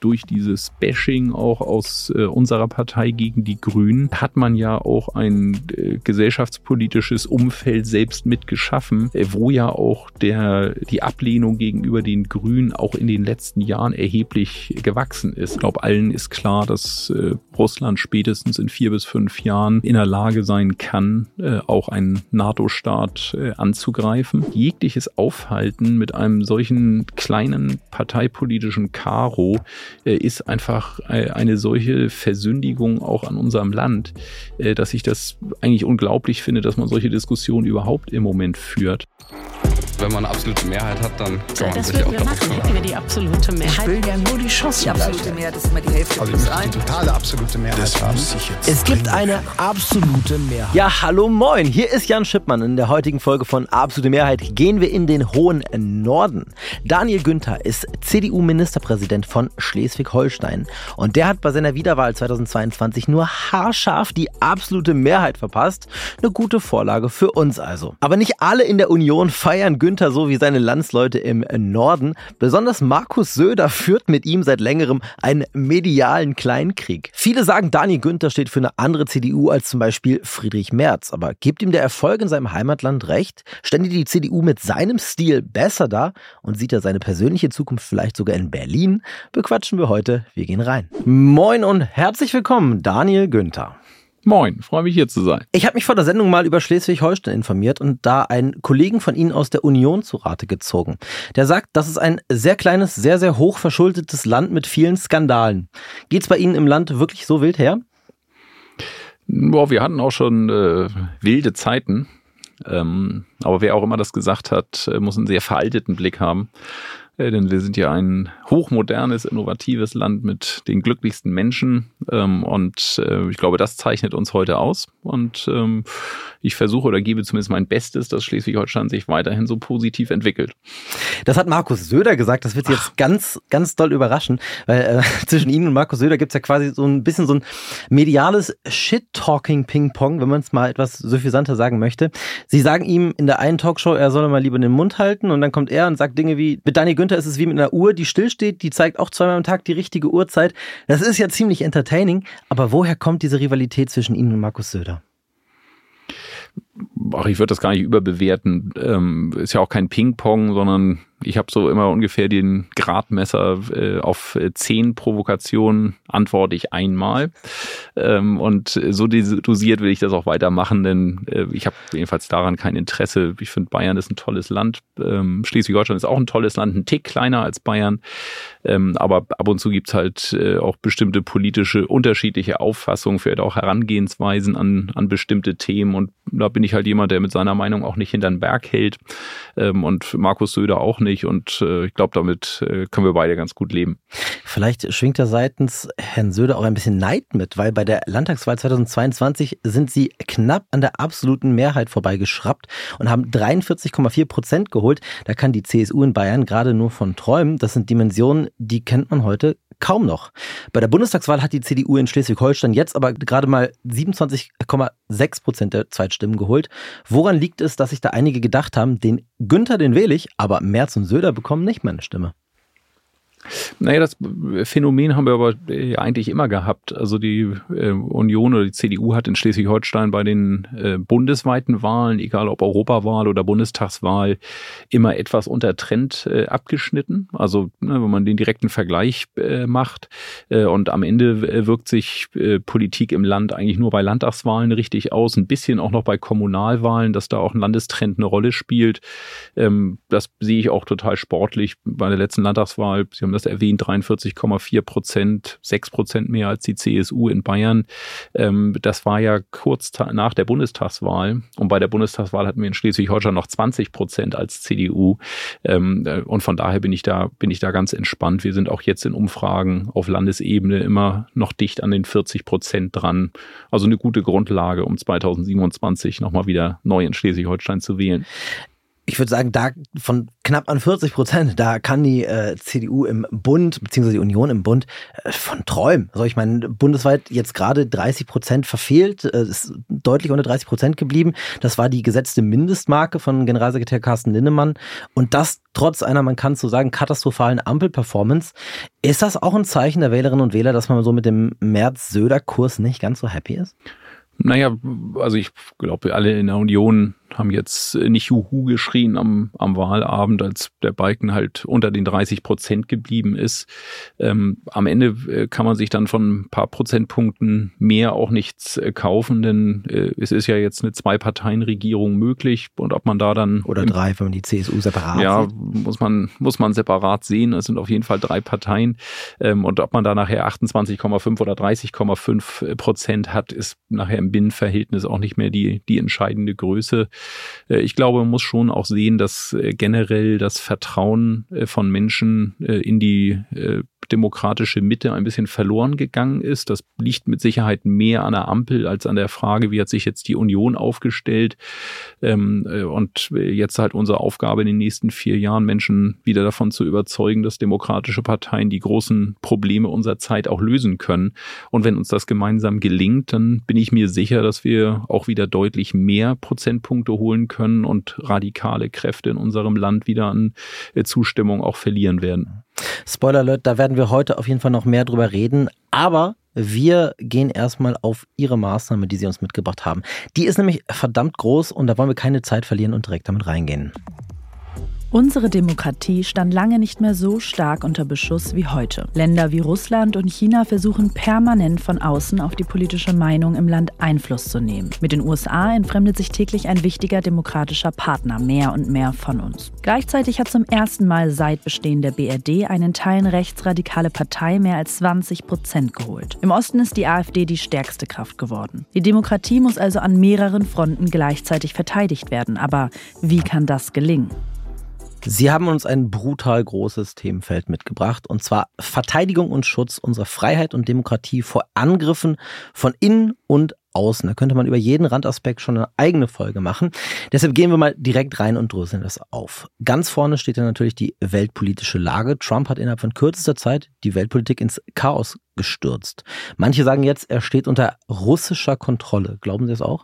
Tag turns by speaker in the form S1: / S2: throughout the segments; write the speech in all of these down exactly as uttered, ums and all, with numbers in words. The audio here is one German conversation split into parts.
S1: durch dieses Bashing auch aus äh, unserer Partei gegen die Grünen hat man ja auch ein äh, gesellschaftspolitisches Umfeld selbst mitgeschaffen, äh, wo ja auch der die Ablehnung gegenüber den Grünen auch in den letzten Jahren erheblich gewachsen ist. Ich glaube, allen ist klar, dass äh, Russland spätestens in vier bis fünf Jahren in der Lage sein kann, äh, auch einen NATO-Staat äh, anzugreifen. Jegliches Aufhalten mit einem solchen kleinen parteipolitischen Karo äh, ist einfach äh, eine solche Versündigung auch an unserem Land, äh, dass ich das eigentlich unglaublich finde, dass man solche Diskussionen überhaupt im Moment führt.
S2: Wenn man eine absolute Mehrheit hat, dann kann man
S3: das
S2: sich auch
S3: wir
S2: darauf
S3: machen.
S2: verlassen.
S3: Hätten wir die absolute Mehrheit.
S4: Ich will ja nur die Chance.
S5: Die absolute Mehrheit ist immer die Hälfte
S4: Also
S5: plus
S4: ich möchte
S5: ein.
S4: die totale absolute Mehrheit
S6: Das
S4: haben.
S6: muss ich jetzt
S7: Es gibt
S6: dringend
S7: eine absolute Mehrheit. Ja, hallo, moin. Hier ist Jan Schippmann. In der heutigen Folge von Absolute Mehrheit gehen wir in den hohen Norden. Daniel Günther ist C D U-Ministerpräsident von Schleswig-Holstein. Und der hat bei seiner Wiederwahl zweitausendzweiundzwanzig nur haarscharf die absolute Mehrheit verpasst. Eine gute Vorlage für uns also. Aber nicht alle in der Union feiern Günther so wie seine Landsleute im Norden. Besonders Markus Söder führt mit ihm seit längerem einen medialen Kleinkrieg. Viele sagen, Daniel Günther steht für eine andere C D U als zum Beispiel Friedrich Merz. Aber gibt ihm der Erfolg in seinem Heimatland recht? Stände die C D U mit seinem Stil besser da? Und sieht er seine persönliche Zukunft vielleicht sogar in Berlin? Bequatschen wir heute. Wir gehen rein. Moin und herzlich willkommen, Daniel Günther.
S1: Moin, freue mich hier zu sein.
S7: Ich habe mich vor der Sendung mal über Schleswig-Holstein informiert und da einen Kollegen von Ihnen aus der Union zu Rate gezogen. Der sagt, das ist ein sehr kleines, sehr, sehr hoch verschuldetes Land mit vielen Skandalen. Geht's bei Ihnen im Land wirklich so wild her?
S1: Boah, wir hatten auch schon äh, wilde Zeiten. Ähm, aber wer auch immer das gesagt hat, muss einen sehr veralteten Blick haben. Denn wir sind ja ein hochmodernes, innovatives Land mit den glücklichsten Menschen. Und ich glaube, das zeichnet uns heute aus. Und ich versuche oder gebe zumindest mein Bestes, dass Schleswig-Holstein sich weiterhin so positiv entwickelt.
S7: Das hat Markus Söder gesagt. Das wird Sie jetzt ganz, ganz doll überraschen. Weil äh, zwischen Ihnen und Markus Söder gibt es ja quasi so ein bisschen so ein mediales Shit-Talking-Ping-Pong, wenn man es mal etwas suffisanter sagen möchte. Sie sagen ihm in der einen Talkshow, er soll mal lieber den Mund halten. Und dann kommt er und sagt Dinge wie, mit Daniel Günther ist es wie mit einer Uhr, die stillsteht, die zeigt auch zweimal am Tag die richtige Uhrzeit. Das ist ja ziemlich entertaining, aber woher kommt diese Rivalität zwischen Ihnen und Markus Söder?
S1: Ach, ich würde das gar nicht überbewerten. Ähm, ist ja auch kein Ping-Pong, sondern ich habe so immer ungefähr den Gradmesser äh, auf zehn Provokationen antworte ich einmal. Ähm, und so dosiert will ich das auch weitermachen, denn äh, ich habe jedenfalls daran kein Interesse. Ich finde, Bayern ist ein tolles Land. Ähm, Schleswig-Holstein ist auch ein tolles Land, ein Tick kleiner als Bayern. Ähm, aber ab und zu gibt's halt äh, auch bestimmte politische, unterschiedliche Auffassungen, vielleicht auch Herangehensweisen an, an bestimmte Themen. Und da bin ich halt jemand, der mit seiner Meinung auch nicht hinter den Berg hält. Ähm, und Markus Söder auch nicht. Und äh, ich glaube, damit äh, können wir beide ganz gut leben.
S7: Vielleicht schwingt da seitens Herrn Söder auch ein bisschen Neid mit, weil bei der Landtagswahl zweitausendzweiundzwanzig sind sie knapp an der absoluten Mehrheit vorbeigeschraubt und haben dreiundvierzig Komma vier Prozent geholt. Da kann die C S U in Bayern gerade nur von träumen. Das sind Dimensionen, die kennt man heute kaum noch. Bei der Bundestagswahl hat die C D U in Schleswig-Holstein jetzt aber gerade mal siebenundzwanzig Komma sechs Prozent der Zweitstimmen geholt. Woran liegt es, dass sich da einige gedacht haben, den Günther, den wähle ich, aber Merz und Söder bekommen nicht meine Stimme?
S1: Naja, das Phänomen haben wir aber eigentlich immer gehabt. Also die äh, Union oder die C D U hat in Schleswig-Holstein bei den äh, bundesweiten Wahlen, egal ob Europawahl oder Bundestagswahl, immer etwas unter Trend äh, abgeschnitten. Also ne, wenn man den direkten Vergleich äh, macht äh, und am Ende äh, wirkt sich äh, Politik im Land eigentlich nur bei Landtagswahlen richtig aus, ein bisschen auch noch bei Kommunalwahlen, dass da auch ein Landestrend eine Rolle spielt. Ähm, das sehe ich auch total sportlich bei der letzten Landtagswahl. Sie haben das erwähnt, dreiundvierzig Komma vier Prozent, sechs Prozent mehr als die C S U in Bayern. Ähm, das war ja kurz ta- nach der Bundestagswahl. Und bei der Bundestagswahl hatten wir in Schleswig-Holstein noch zwanzig Prozent als C D U. Ähm, und von daher bin ich da, bin ich da ganz entspannt. Wir sind auch jetzt in Umfragen auf Landesebene immer noch dicht an den vierzig Prozent dran. Also eine gute Grundlage, um zweitausendsiebenundzwanzig nochmal wieder neu in Schleswig-Holstein zu wählen.
S7: Ich würde sagen, da von knapp an vierzig Prozent, da kann die äh, C D U im Bund, beziehungsweise die Union im Bund, äh, von träumen. Also ich meine, bundesweit jetzt gerade dreißig Prozent verfehlt, äh, ist deutlich unter dreißig Prozent geblieben. Das war die gesetzte Mindestmarke von Generalsekretär Carsten Linnemann. Und das trotz einer, man kann es so sagen, katastrophalen Ampel-Performance. Ist das auch ein Zeichen der Wählerinnen und Wähler, dass man so mit dem Merz-Söder-Kurs nicht ganz so happy ist?
S1: Naja, also ich glaube, alle in der Union haben jetzt nicht Juhu geschrien am, am Wahlabend, als der Balken halt unter den dreißig Prozent geblieben ist. Ähm, am Ende kann man sich dann von ein paar Prozentpunkten mehr auch nichts äh, kaufen, denn äh, es ist ja jetzt eine Zwei-Parteien-Regierung möglich und ob man da dann...
S7: Oder drei, wenn man die C S U separat
S1: Ja,
S7: sieht.
S1: muss man, muss man separat sehen. Es sind auf jeden Fall drei Parteien. Ähm, und ob man da nachher achtundzwanzig Komma fünf oder dreißig Komma fünf Prozent hat, ist nachher im Binnenverhältnis auch nicht mehr die, die entscheidende Größe. Ich glaube, man muss schon auch sehen, dass generell das Vertrauen von Menschen in die demokratische Mitte ein bisschen verloren gegangen ist. Das liegt mit Sicherheit mehr an der Ampel als an der Frage, wie hat sich jetzt die Union aufgestellt. Und jetzt halt unsere Aufgabe in den nächsten vier Jahren, Menschen wieder davon zu überzeugen, dass demokratische Parteien die großen Probleme unserer Zeit auch lösen können. Und wenn uns das gemeinsam gelingt, dann bin ich mir sicher, dass wir auch wieder deutlich mehr Prozentpunkte holen können und radikale Kräfte in unserem Land wieder an Zustimmung auch verlieren werden.
S7: Spoiler Alert, da werden wir heute auf jeden Fall noch mehr drüber reden, aber wir gehen erstmal auf Ihre Maßnahme, die Sie uns mitgebracht haben. Die ist nämlich verdammt groß und da wollen wir keine Zeit verlieren und direkt damit reingehen.
S3: Unsere Demokratie stand lange nicht mehr so stark unter Beschuss wie heute. Länder wie Russland und China versuchen permanent von außen auf die politische Meinung im Land Einfluss zu nehmen. Mit den U S A entfremdet sich täglich ein wichtiger demokratischer Partner mehr und mehr von uns. Gleichzeitig hat zum ersten Mal seit Bestehen der B R D eine in Teilen rechtsradikale Partei mehr als zwanzig Prozent geholt. Im Osten ist die AfD die stärkste Kraft geworden. Die Demokratie muss also an mehreren Fronten gleichzeitig verteidigt werden. Aber wie kann das gelingen?
S7: Sie haben uns ein brutal großes Themenfeld mitgebracht, und zwar Verteidigung und Schutz unserer Freiheit und Demokratie vor Angriffen von innen und außen. Da könnte man über jeden Randaspekt schon eine eigene Folge machen. Deshalb gehen wir mal direkt rein und dröseln das auf. Ganz vorne steht ja natürlich die weltpolitische Lage. Trump hat innerhalb von kürzester Zeit die Weltpolitik ins Chaos gestürzt. Manche sagen jetzt, er steht unter russischer Kontrolle. Glauben Sie das auch?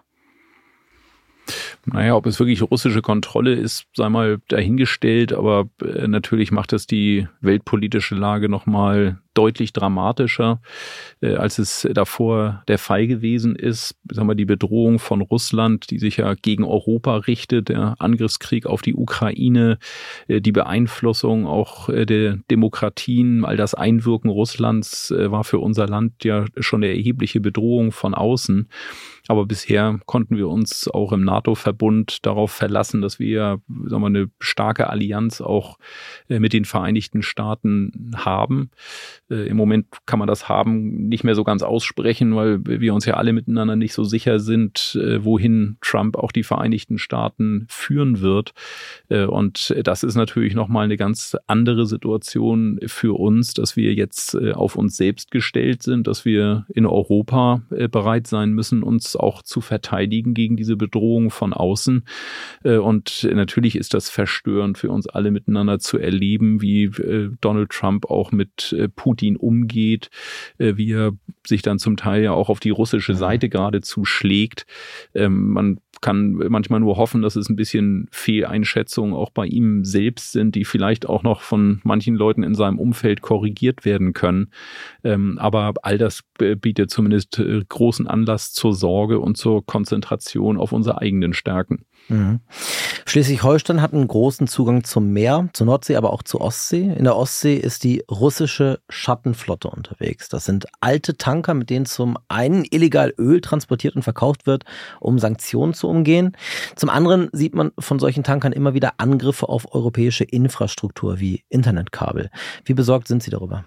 S1: Naja, ob es wirklich russische Kontrolle ist, sei mal dahingestellt, aber äh, natürlich macht es die weltpolitische Lage nochmal deutlich dramatischer, äh, als es davor der Fall gewesen ist. Sagen wir, die Bedrohung von Russland, die sich ja gegen Europa richtet, der Angriffskrieg auf die Ukraine, äh, die Beeinflussung auch äh, der Demokratien, all das Einwirken Russlands äh, war für unser Land ja schon eine erhebliche Bedrohung von außen. Aber bisher konnten wir uns auch im NATO-Verbund darauf verlassen, dass wir, sagen wir, eine starke Allianz auch mit den Vereinigten Staaten haben. Im Moment kann man das haben nicht mehr so ganz aussprechen, weil wir uns ja alle miteinander nicht so sicher sind, wohin Trump auch die Vereinigten Staaten führen wird. Und das ist natürlich nochmal eine ganz andere Situation für uns, dass wir jetzt auf uns selbst gestellt sind, dass wir in Europa bereit sein müssen, uns auch zu verteidigen gegen diese Bedrohung von außen. Und natürlich ist das verstörend für uns alle miteinander zu erleben, wie Donald Trump auch mit Putin umgeht, wie er sich dann zum Teil ja auch auf die russische Seite geradezu schlägt. Man kann manchmal nur hoffen, dass es ein bisschen Fehleinschätzungen auch bei ihm selbst sind, die vielleicht auch noch von manchen Leuten in seinem Umfeld korrigiert werden können. Aber all das bietet zumindest großen Anlass zur Sorge und zur Konzentration auf unsere eigenen Stärken.
S7: Mhm. Schleswig-Holstein hat einen großen Zugang zum Meer, zur Nordsee, aber auch zur Ostsee. In der Ostsee ist die russische Schattenflotte unterwegs. Das sind alte Tanker, mit denen zum einen illegal Öl transportiert und verkauft wird, um Sanktionen zu umgehen. Zum anderen sieht man von solchen Tankern immer wieder Angriffe auf europäische Infrastruktur wie Internetkabel. Wie besorgt sind Sie darüber?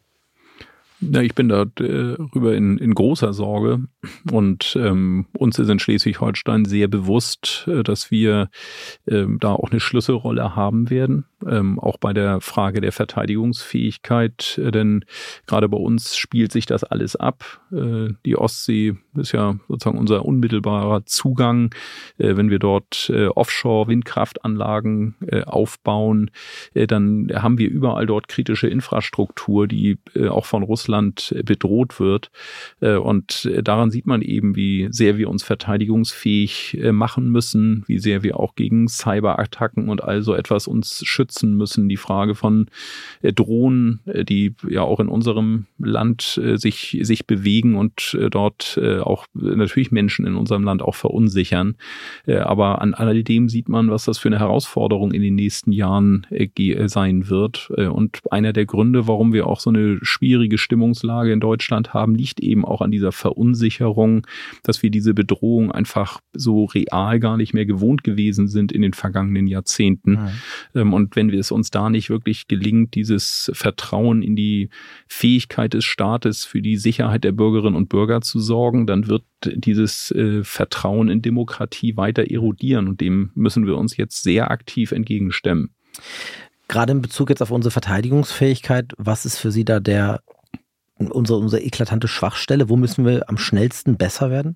S1: Ja, ich bin darüber in, in großer Sorge und ähm, uns ist in Schleswig-Holstein sehr bewusst, dass wir ähm, da auch eine Schlüsselrolle haben werden. ähm, auch bei der Frage der Verteidigungsfähigkeit, äh, denn gerade bei uns spielt sich das alles ab. Äh, die Ostsee ist ja sozusagen unser unmittelbarer Zugang. Äh, wenn wir dort äh, Offshore-Windkraftanlagen äh, aufbauen, äh, dann haben wir überall dort kritische Infrastruktur, die äh, auch von Russland äh, bedroht wird. Äh, und äh, daran sieht man eben, wie sehr wir uns verteidigungsfähig äh, machen müssen, wie sehr wir auch gegen Cyberattacken und all so etwas uns schützen müssen. Die Frage von äh, Drohnen, äh, die ja auch in unserem Land äh, sich, sich bewegen und äh, dort äh, auch natürlich Menschen in unserem Land auch verunsichern. Äh, aber an alledem sieht man, was das für eine Herausforderung in den nächsten Jahren äh, sein wird. Äh, und einer der Gründe, warum wir auch so eine schwierige Stimmungslage in Deutschland haben, liegt eben auch an dieser Verunsicherung, dass wir diese Bedrohung einfach so real gar nicht mehr gewohnt gewesen sind in den vergangenen Jahrzehnten. Mhm. Ähm, und wenn wir es uns da nicht wirklich gelingt, dieses Vertrauen in die Fähigkeit des Staates für die Sicherheit der Bürgerinnen und Bürger zu sorgen, dann wird dieses äh, Vertrauen in Demokratie weiter erodieren und dem müssen wir uns jetzt sehr aktiv entgegenstemmen.
S7: Gerade in Bezug jetzt auf unsere Verteidigungsfähigkeit, was ist für Sie da der unsere, unsere eklatante Schwachstelle? Wo müssen wir am schnellsten besser werden?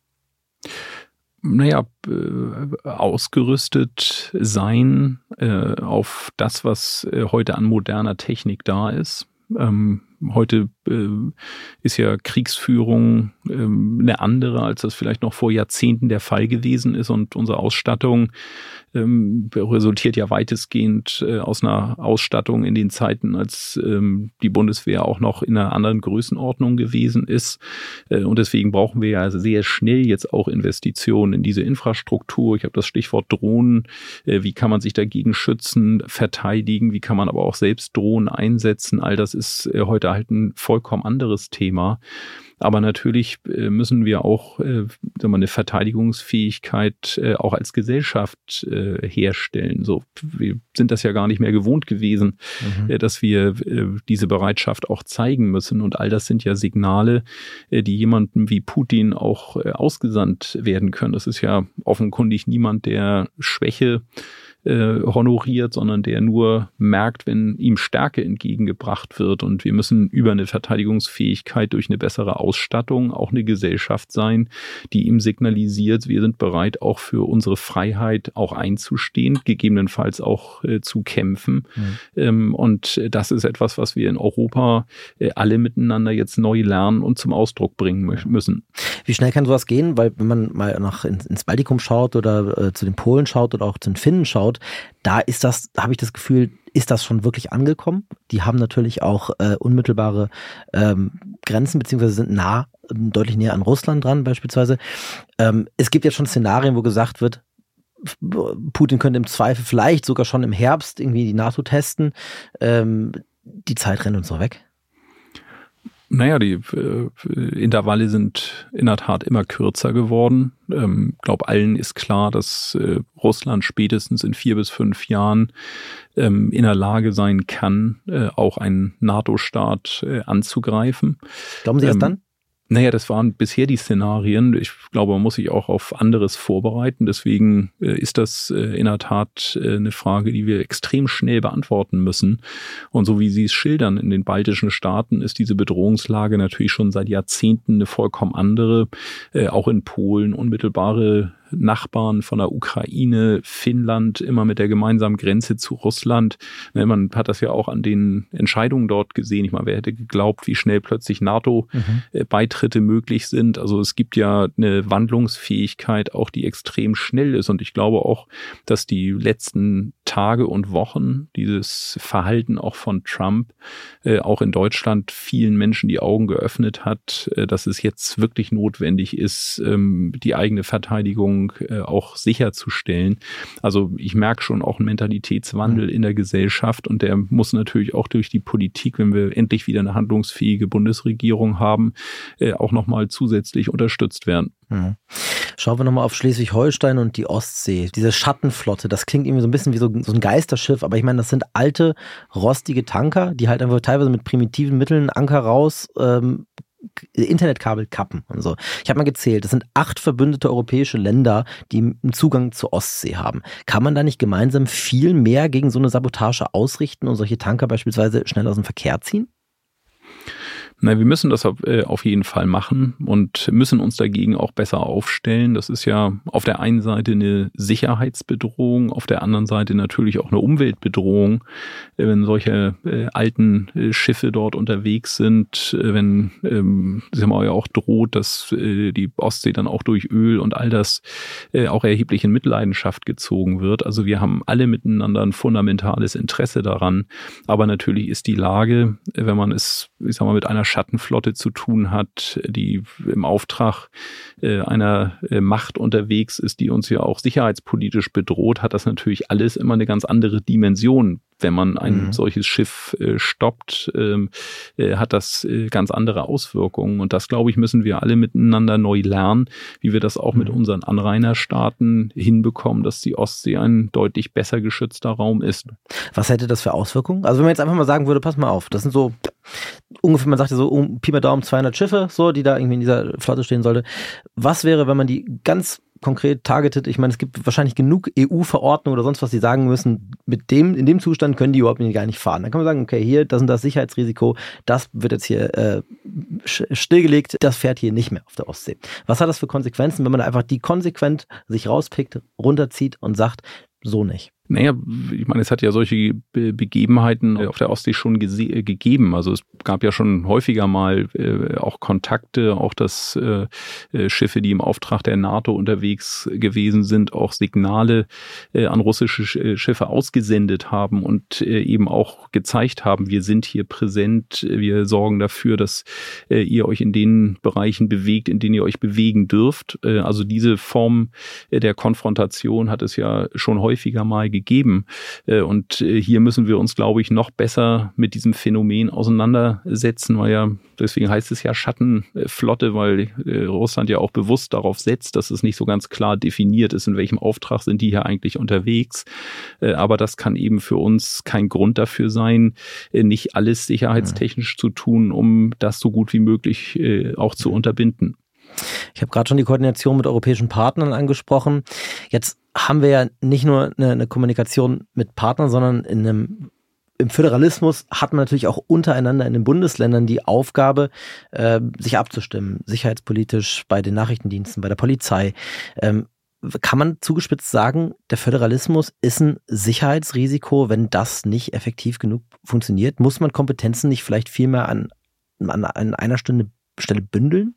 S1: Naja, äh, ausgerüstet sein äh, auf das, was äh, heute an moderner Technik da ist. Ähm, heute äh, ist ja Kriegsführung ähm, eine andere, als das vielleicht noch vor Jahrzehnten der Fall gewesen ist. Und unsere Ausstattung ähm, resultiert ja weitestgehend äh, aus einer Ausstattung in den Zeiten, als ähm, die Bundeswehr auch noch in einer anderen Größenordnung gewesen ist. Äh, und deswegen brauchen wir ja sehr schnell jetzt auch Investitionen in diese Infrastruktur. Ich habe das Stichwort Drohnen. Äh, wie kann man sich dagegen schützen, verteidigen? Wie kann man aber auch selbst Drohnen einsetzen? All das ist äh, heute halt ein vollkommen anderes Thema. Aber natürlich äh, müssen wir auch äh, sagen wir mal, eine Verteidigungsfähigkeit äh, auch als Gesellschaft äh, herstellen. So, wir sind das ja gar nicht mehr gewohnt gewesen, mhm. äh, dass wir äh, diese Bereitschaft auch zeigen müssen. Und all das sind ja Signale, äh, die jemandem wie Putin auch äh, ausgesandt werden können. Das ist ja offenkundig niemand, der Schwäche Äh, honoriert, sondern der nur merkt, wenn ihm Stärke entgegengebracht wird. Und wir müssen über eine Verteidigungsfähigkeit durch eine bessere Ausstattung auch eine Gesellschaft sein, die ihm signalisiert, wir sind bereit, auch für unsere Freiheit auch einzustehen, gegebenenfalls auch äh, zu kämpfen. Mhm. Ähm, und das ist etwas, was wir in Europa äh, alle miteinander jetzt neu lernen und zum Ausdruck bringen mü- müssen.
S7: Wie schnell kann sowas gehen? Weil wenn man mal nach ins, ins Baltikum schaut oder äh, zu den Polen schaut oder auch zu den Finnen schaut, da ist das, habe ich das Gefühl, ist das schon wirklich angekommen. Die haben natürlich auch äh, unmittelbare ähm, Grenzen, beziehungsweise sind nah, deutlich näher an Russland dran beispielsweise. Ähm, es gibt jetzt schon Szenarien, wo gesagt wird, Putin könnte im Zweifel vielleicht sogar schon im Herbst irgendwie die NATO testen. Ähm, die Zeit rennt uns so weg.
S1: Naja, die äh, Intervalle sind in der Tat immer kürzer geworden. Ich ähm, glaube, allen ist klar, dass äh, Russland spätestens in vier bis fünf Jahren ähm, in der Lage sein kann, äh, auch einen NATO-Staat äh, anzugreifen.
S7: Glauben Sie das ähm, dann?
S1: Naja, das waren bisher die Szenarien. Ich glaube, man muss sich auch auf anderes vorbereiten. Deswegen äh, ist das äh, in der Tat äh, eine Frage, die wir extrem schnell beantworten müssen. Und so wie Sie es schildern, in den baltischen Staaten ist diese Bedrohungslage natürlich schon seit Jahrzehnten eine vollkommen andere. Äh, auch in Polen unmittelbare Nachbarn von der Ukraine, Finnland, immer mit der gemeinsamen Grenze zu Russland. Man hat das ja auch an den Entscheidungen dort gesehen. Ich meine, wer hätte geglaubt, wie schnell plötzlich NATO-Beitritte mhm. möglich sind. Also es gibt ja eine Wandlungsfähigkeit, auch die extrem schnell ist. Und ich glaube auch, dass die letzten Tage und Wochen dieses Verhalten auch von Trump äh, auch in Deutschland vielen Menschen die Augen geöffnet hat, äh, dass es jetzt wirklich notwendig ist, ähm, die eigene Verteidigung auch sicherzustellen. Also ich merke schon auch einen Mentalitätswandel in der Gesellschaft und der muss natürlich auch durch die Politik, wenn wir endlich wieder eine handlungsfähige Bundesregierung haben, auch nochmal zusätzlich unterstützt werden.
S7: Mhm. Schauen wir nochmal auf Schleswig-Holstein und die Ostsee. Diese Schattenflotte, das klingt irgendwie so ein bisschen wie so, so ein Geisterschiff, aber ich meine, das sind alte, rostige Tanker, die halt einfach teilweise mit primitiven Mitteln Anker raus, ähm, Internetkabel kappen und so. Ich habe mal gezählt, das sind acht verbündete europäische Länder, die einen Zugang zur Ostsee haben. Kann man da nicht gemeinsam viel mehr gegen so eine Sabotage ausrichten und solche Tanker beispielsweise schnell aus dem Verkehr ziehen?
S1: Na, wir müssen das auf jeden Fall machen und müssen uns dagegen auch besser aufstellen. Das ist ja auf der einen Seite eine Sicherheitsbedrohung, auf der anderen Seite natürlich auch eine Umweltbedrohung, wenn solche äh, alten äh, Schiffe dort unterwegs sind, äh, wenn ähm, sagen wir mal, ja auch droht, dass äh, die Ostsee dann auch durch Öl und all das äh, auch erheblich in Mitleidenschaft gezogen wird. Also wir haben alle miteinander ein fundamentales Interesse daran, aber natürlich ist die Lage, wenn man es, ich sag mal, mit einer Schattenflotte zu tun hat, die im Auftrag äh, einer äh, Macht unterwegs ist, die uns ja auch sicherheitspolitisch bedroht, hat das natürlich alles immer eine ganz andere Dimension. Wenn man ein mhm. solches Schiff äh, stoppt, ähm, äh, hat das äh, ganz andere Auswirkungen. Und das, glaube ich, müssen wir alle miteinander neu lernen, wie wir das auch mhm. mit unseren Anrainerstaaten hinbekommen, dass die Ostsee ein deutlich besser geschützter Raum ist.
S7: Was hätte das für Auswirkungen? Also wenn man jetzt einfach mal sagen würde, pass mal auf, das sind so ungefähr, man sagt ja so um Pi mal Daumen zweihundert Schiffe, so, die da irgendwie in dieser Flotte stehen sollte. Was wäre, wenn man die ganz konkret targetet? Ich meine, es gibt wahrscheinlich genug E U-Verordnungen oder sonst was, die sagen müssen, mit dem, in dem Zustand können die überhaupt gar nicht fahren. Dann kann man sagen, okay, hier, das ist das Sicherheitsrisiko, das wird jetzt hier äh, stillgelegt, das fährt hier nicht mehr auf der Ostsee. Was hat das für Konsequenzen, wenn man einfach die konsequent sich rauspickt, runterzieht und sagt, so nicht?
S1: Naja, ich meine, es hat ja solche Begebenheiten auf der Ostsee schon gese- gegeben. Also es gab ja schon häufiger mal äh, auch Kontakte, auch dass äh, Schiffe, die im Auftrag der NATO unterwegs gewesen sind, auch Signale äh, an russische Schiffe ausgesendet haben und äh, eben auch gezeigt haben, wir sind hier präsent, wir sorgen dafür, dass äh, ihr euch in den Bereichen bewegt, in denen ihr euch bewegen dürft. Äh, also diese Form äh, der Konfrontation hat es ja schon häufiger mal gegeben. Und hier müssen wir uns, glaube ich, noch besser mit diesem Phänomen auseinandersetzen, weil ja, deswegen heißt es ja Schattenflotte, weil Russland ja auch bewusst darauf setzt, dass es nicht so ganz klar definiert ist, in welchem Auftrag sind die hier eigentlich unterwegs. Aber das kann eben für uns kein Grund dafür sein, nicht alles sicherheitstechnisch zu tun, um das so gut wie möglich auch zu unterbinden.
S7: Ich habe gerade schon die Koordination mit europäischen Partnern angesprochen. Jetzt haben wir ja nicht nur eine, eine Kommunikation mit Partnern, sondern in einem, im Föderalismus hat man natürlich auch untereinander in den Bundesländern die Aufgabe, äh, sich abzustimmen, sicherheitspolitisch bei den Nachrichtendiensten, bei der Polizei. Ähm, kann man zugespitzt sagen, der Föderalismus ist ein Sicherheitsrisiko, wenn das nicht effektiv genug funktioniert? Muss man Kompetenzen nicht vielleicht viel mehr an, an, an einer Stunde, Stelle bündeln?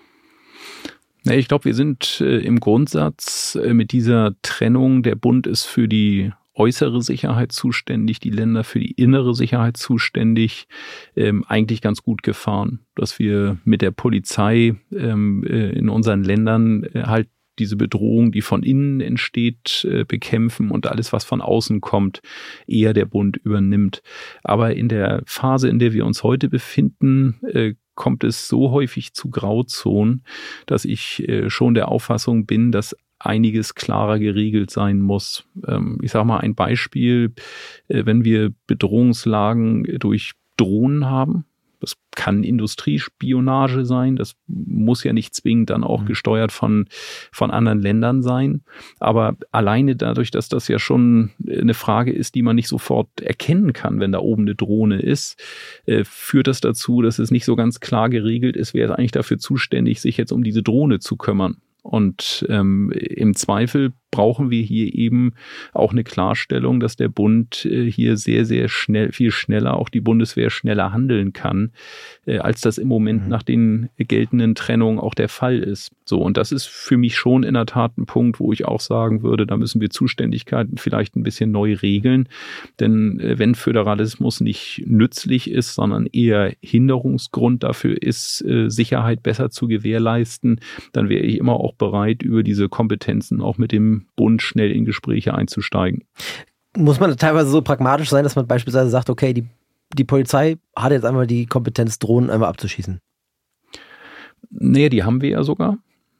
S1: Ich glaube, wir sind äh, im Grundsatz äh, mit dieser Trennung, der Bund ist für die äußere Sicherheit zuständig, die Länder für die innere Sicherheit zuständig, ähm, eigentlich ganz gut gefahren, dass wir mit der Polizei ähm, äh, in unseren Ländern äh, halt diese Bedrohung, die von innen entsteht, äh, bekämpfen und alles, was von außen kommt, eher der Bund übernimmt. Aber in der Phase, in der wir uns heute befinden, äh, kommt es so häufig zu Grauzonen, dass ich äh, schon der Auffassung bin, dass einiges klarer geregelt sein muss. Ähm, ich sage mal ein Beispiel, äh, wenn wir Bedrohungslagen durch Drohnen haben, das kann Industriespionage sein, das muss ja nicht zwingend dann auch mhm. gesteuert von, von anderen Ländern sein. Aber alleine dadurch, dass das ja schon eine Frage ist, die man nicht sofort erkennen kann, wenn da oben eine Drohne ist, äh, führt das dazu, dass es nicht so ganz klar geregelt ist, wer ist eigentlich dafür zuständig, sich jetzt um diese Drohne zu kümmern. Und ähm, im Zweifel brauchen wir hier eben auch eine Klarstellung, dass der Bund äh, hier sehr, sehr schnell, viel schneller, auch die Bundeswehr schneller handeln kann, äh, als das im Moment mhm. nach den geltenden Trennungen auch der Fall ist. So, und das ist für mich schon in der Tat ein Punkt, wo ich auch sagen würde, da müssen wir Zuständigkeiten vielleicht ein bisschen neu regeln. Denn äh, wenn Föderalismus nicht nützlich ist, sondern eher Hinderungsgrund dafür ist, äh, Sicherheit besser zu gewährleisten, dann wäre ich immer auch bereit, über diese Kompetenzen auch mit dem Bund schnell in Gespräche einzusteigen.
S7: Muss man teilweise so pragmatisch sein, dass man beispielsweise sagt, okay, die, die Polizei hat jetzt einmal die Kompetenz, Drohnen einmal abzuschießen?
S1: Naja, die haben wir ja sogar.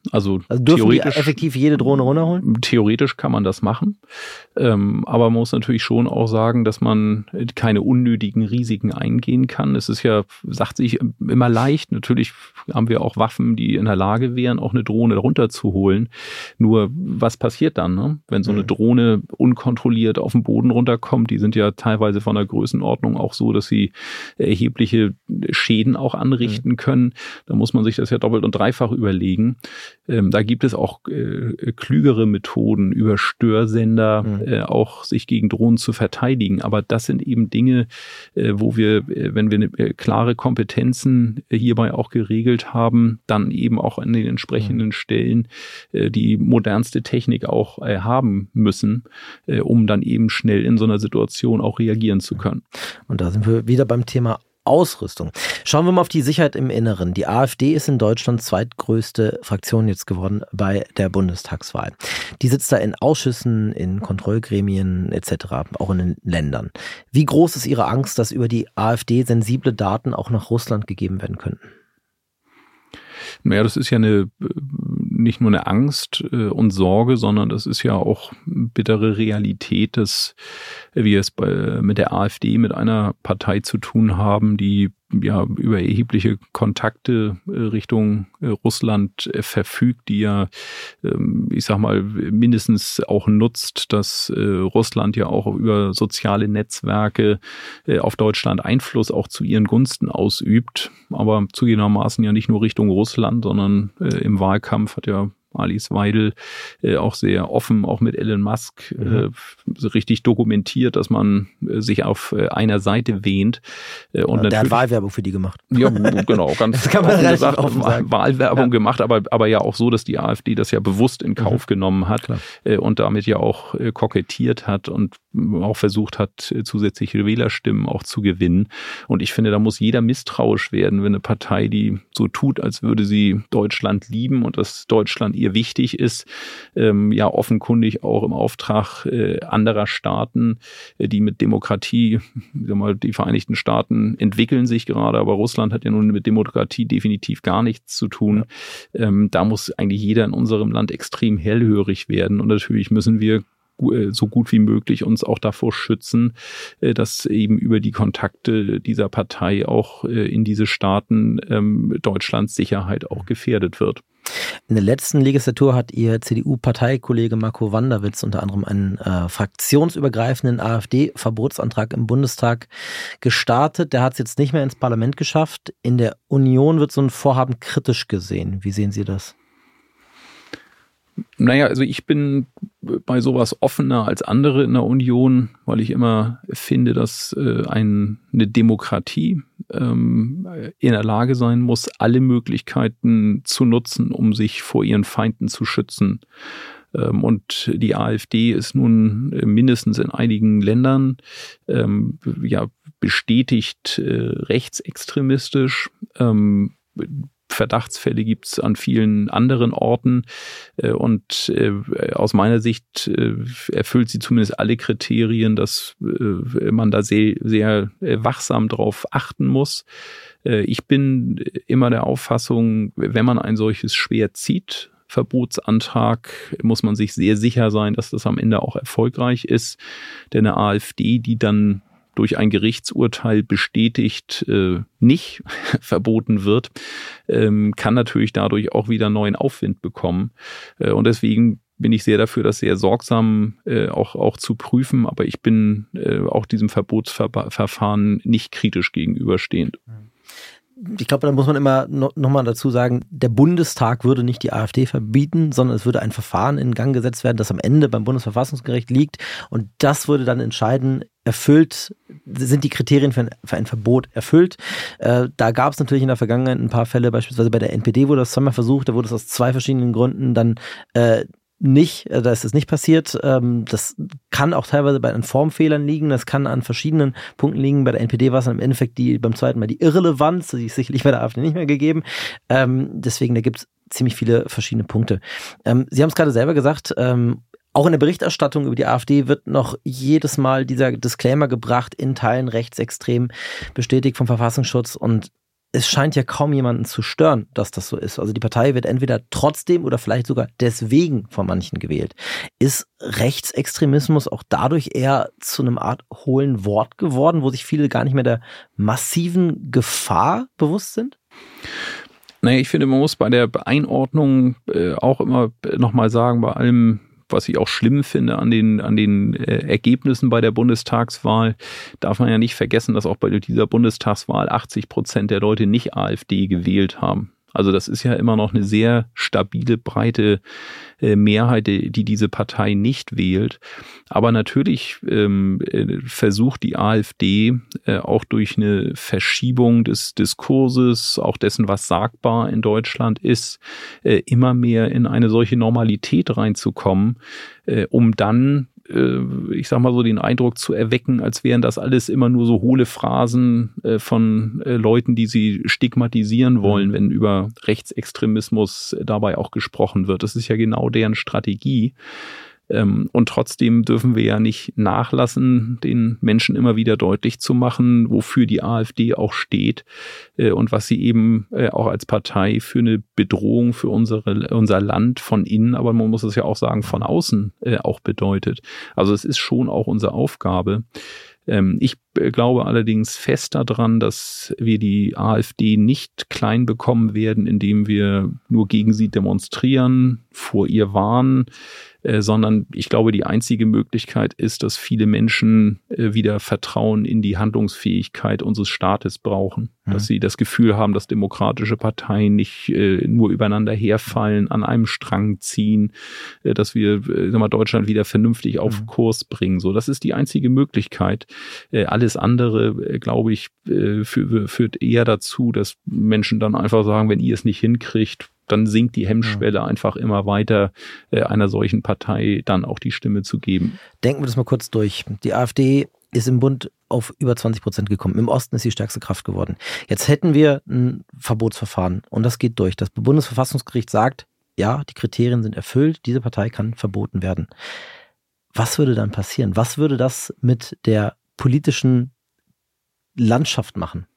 S1: Also,
S7: also dürfen
S1: theoretisch
S7: die effektiv jede Drohne runterholen?
S1: Theoretisch kann man das machen, ähm, aber man muss natürlich schon auch sagen, dass man keine unnötigen Risiken eingehen kann. Es ist ja, sagt sich immer leicht, natürlich haben wir auch Waffen, die in der Lage wären, auch eine Drohne runterzuholen. Nur was passiert dann, ne? Wenn so eine mhm. Drohne unkontrolliert auf den Boden runterkommt? Die sind ja teilweise von der Größenordnung auch so, dass sie erhebliche Schäden auch anrichten mhm. können. Da muss man sich das ja doppelt und dreifach überlegen. Ähm, da gibt es auch äh, klügere Methoden über Störsender, mhm. äh, auch sich gegen Drohnen zu verteidigen. Aber das sind eben Dinge, äh, wo wir, äh, wenn wir äh, klare Kompetenzen äh, hierbei auch geregelt haben, dann eben auch an den entsprechenden mhm. Stellen äh, die modernste Technik auch äh, haben müssen, äh, um dann eben schnell in so einer Situation auch reagieren zu können.
S7: Und da sind wir wieder beim Thema Ausrüstung. Schauen wir mal auf die Sicherheit im Inneren. Die AfD ist in Deutschland zweitgrößte Fraktion jetzt geworden bei der Bundestagswahl. Die sitzt da in Ausschüssen, in Kontrollgremien et cetera, auch in den Ländern. Wie groß ist Ihre Angst, dass über die AfD sensible Daten auch nach Russland gegeben werden könnten?
S1: Naja, das ist ja eine, nicht nur eine Angst und Sorge, sondern das ist ja auch bittere Realität, dass wir es bei, mit der AfD, mit einer Partei zu tun haben, die ja über erhebliche Kontakte Richtung Russland verfügt, die ja, ich sag mal, mindestens auch nutzt, dass Russland ja auch über soziale Netzwerke auf Deutschland Einfluss auch zu ihren Gunsten ausübt, aber zugegebenermaßen ja nicht nur Richtung Russland, sondern im Wahlkampf hat ja Alice Weidel äh, auch sehr offen, auch mit Elon Musk äh, so richtig dokumentiert, dass man äh, sich auf äh, einer Seite wähnt. Äh, und
S7: ja, der hat Wahlwerbung für die gemacht.
S1: Ja, genau, ganz das kann man offen gesagt, offen sagen. Wahlwerbung ja. gemacht, aber, aber ja auch so, dass die AfD das ja bewusst in Kauf mhm. genommen hat äh, und damit ja auch äh, kokettiert hat und auch versucht hat, äh, zusätzliche Wählerstimmen auch zu gewinnen. Und ich finde, da muss jeder misstrauisch werden, wenn eine Partei, die so tut, als würde sie Deutschland lieben und dass Deutschland ihr wichtig ist, ähm, ja offenkundig auch im Auftrag äh, anderer Staaten, äh, die mit Demokratie, ich sag mal, die Vereinigten Staaten entwickeln sich gerade, aber Russland hat ja nun mit Demokratie definitiv gar nichts zu tun. Ja. Ähm, da muss eigentlich jeder in unserem Land extrem hellhörig werden und natürlich müssen wir so gut wie möglich uns auch davor schützen, dass eben über die Kontakte dieser Partei auch in diese Staaten Deutschlands Sicherheit auch gefährdet wird.
S7: In der letzten Legislatur hat Ihr C D U-Parteikollege Marco Wanderwitz unter anderem einen äh, fraktionsübergreifenden AfD-Verbotsantrag im Bundestag gestartet. Der hat es jetzt nicht mehr ins Parlament geschafft. In der Union wird so ein Vorhaben kritisch gesehen. Wie sehen Sie das?
S1: Naja, also ich bin bei sowas offener als andere in der Union, weil ich immer finde, dass äh, ein, eine Demokratie ähm, in der Lage sein muss, alle Möglichkeiten zu nutzen, um sich vor ihren Feinden zu schützen. Ähm, und die AfD ist nun mindestens in einigen Ländern ähm, ja bestätigt äh, rechtsextremistisch. Ähm, Verdachtsfälle gibt es an vielen anderen Orten äh, und äh, aus meiner Sicht äh, erfüllt sie zumindest alle Kriterien, dass äh, man da sehr, sehr wachsam drauf achten muss. Äh, ich bin immer der Auffassung, wenn man ein solches Schwert zieht, Verbotsantrag, muss man sich sehr sicher sein, dass das am Ende auch erfolgreich ist. Denn eine AfD, die dann durch ein Gerichtsurteil bestätigt äh, nicht verboten wird, ähm, kann natürlich dadurch auch wieder neuen Aufwind bekommen. Äh, und deswegen bin ich sehr dafür, das sehr sorgsam äh, auch, auch zu prüfen. Aber ich bin äh, auch diesem Verbotsverfahren nicht kritisch gegenüberstehend.
S7: Ich glaube, da muss man immer no, nochmal dazu sagen, der Bundestag würde nicht die AfD verbieten, sondern es würde ein Verfahren in Gang gesetzt werden, das am Ende beim Bundesverfassungsgericht liegt. Und das würde dann entscheiden, erfüllt, sind die Kriterien für ein, für ein Verbot erfüllt. Äh, da gab es natürlich in der Vergangenheit ein paar Fälle, beispielsweise bei der N P D wurde das zweimal versucht, da wurde es aus zwei verschiedenen Gründen dann äh, nicht, da ist es nicht passiert. Das kann auch teilweise bei Formfehlern liegen, das kann an verschiedenen Punkten liegen. Bei der N P D war es dann im Endeffekt die, beim zweiten Mal die Irrelevanz, die ist sicherlich bei der AfD nicht mehr gegeben. Deswegen, da gibt es ziemlich viele verschiedene Punkte. Sie haben es gerade selber gesagt, auch in der Berichterstattung über die AfD wird noch jedes Mal dieser Disclaimer gebracht, in Teilen rechtsextrem, bestätigt vom Verfassungsschutz. Und es scheint ja kaum jemanden zu stören, dass das so ist. Also die Partei wird entweder trotzdem oder vielleicht sogar deswegen von manchen gewählt. Ist Rechtsextremismus auch dadurch eher zu einem Art hohlen Wort geworden, wo sich viele gar nicht mehr der massiven Gefahr bewusst sind?
S1: Naja, ich finde, man muss bei der Einordnung äh, auch immer nochmal sagen, bei allem, was ich auch schlimm finde an den, an den äh, Ergebnissen bei der Bundestagswahl, darf man ja nicht vergessen, dass auch bei dieser Bundestagswahl achtzig Prozent der Leute nicht AfD gewählt haben. Also das ist ja immer noch eine sehr stabile, breite äh, Mehrheit, die, die diese Partei nicht wählt. Aber natürlich ähm, äh, versucht die AfD äh, auch durch eine Verschiebung des Diskurses, auch dessen, was sagbar in Deutschland ist, äh, immer mehr in eine solche Normalität reinzukommen, äh, um dann ich sag mal so, den Eindruck zu erwecken, als wären das alles immer nur so hohle Phrasen äh, von äh, Leuten, die sie stigmatisieren wollen, wenn über Rechtsextremismus dabei auch gesprochen wird. Das ist ja genau deren Strategie. Ähm, und trotzdem dürfen wir ja nicht nachlassen, den Menschen immer wieder deutlich zu machen, wofür die AfD auch steht äh, und was sie eben äh, auch als Partei für eine Bedrohung für unsere, unser Land von innen, aber man muss es ja auch sagen, von außen äh, auch bedeutet. Also es ist schon auch unsere Aufgabe. Ähm, ich äh, glaube allerdings fest daran, dass wir die AfD nicht klein bekommen werden, indem wir nur gegen sie demonstrieren, vor ihr warnen, Äh, sondern ich glaube, die einzige Möglichkeit ist, dass viele Menschen äh, wieder Vertrauen in die Handlungsfähigkeit unseres Staates brauchen. Mhm. Dass sie das Gefühl haben, dass demokratische Parteien nicht äh, nur übereinander herfallen, an einem Strang ziehen, äh, dass wir äh, sag mal, Deutschland wieder vernünftig auf mhm. Kurs bringen. So, das ist die einzige Möglichkeit. Äh, alles andere, äh, glaube ich, äh, für, führt eher dazu, dass Menschen dann einfach sagen, wenn ihr es nicht hinkriegt, dann sinkt die Hemmschwelle ja. einfach immer weiter, äh, einer solchen Partei dann auch die Stimme zu geben.
S7: Denken wir das mal kurz durch. Die AfD ist im Bund auf über zwanzig Prozent gekommen. Im Osten ist die stärkste Kraft geworden. Jetzt hätten wir ein Verbotsverfahren und das geht durch. Das Bundesverfassungsgericht sagt, ja, die Kriterien sind erfüllt, diese Partei kann verboten werden. Was würde dann passieren? Was würde das mit der politischen Landschaft machen?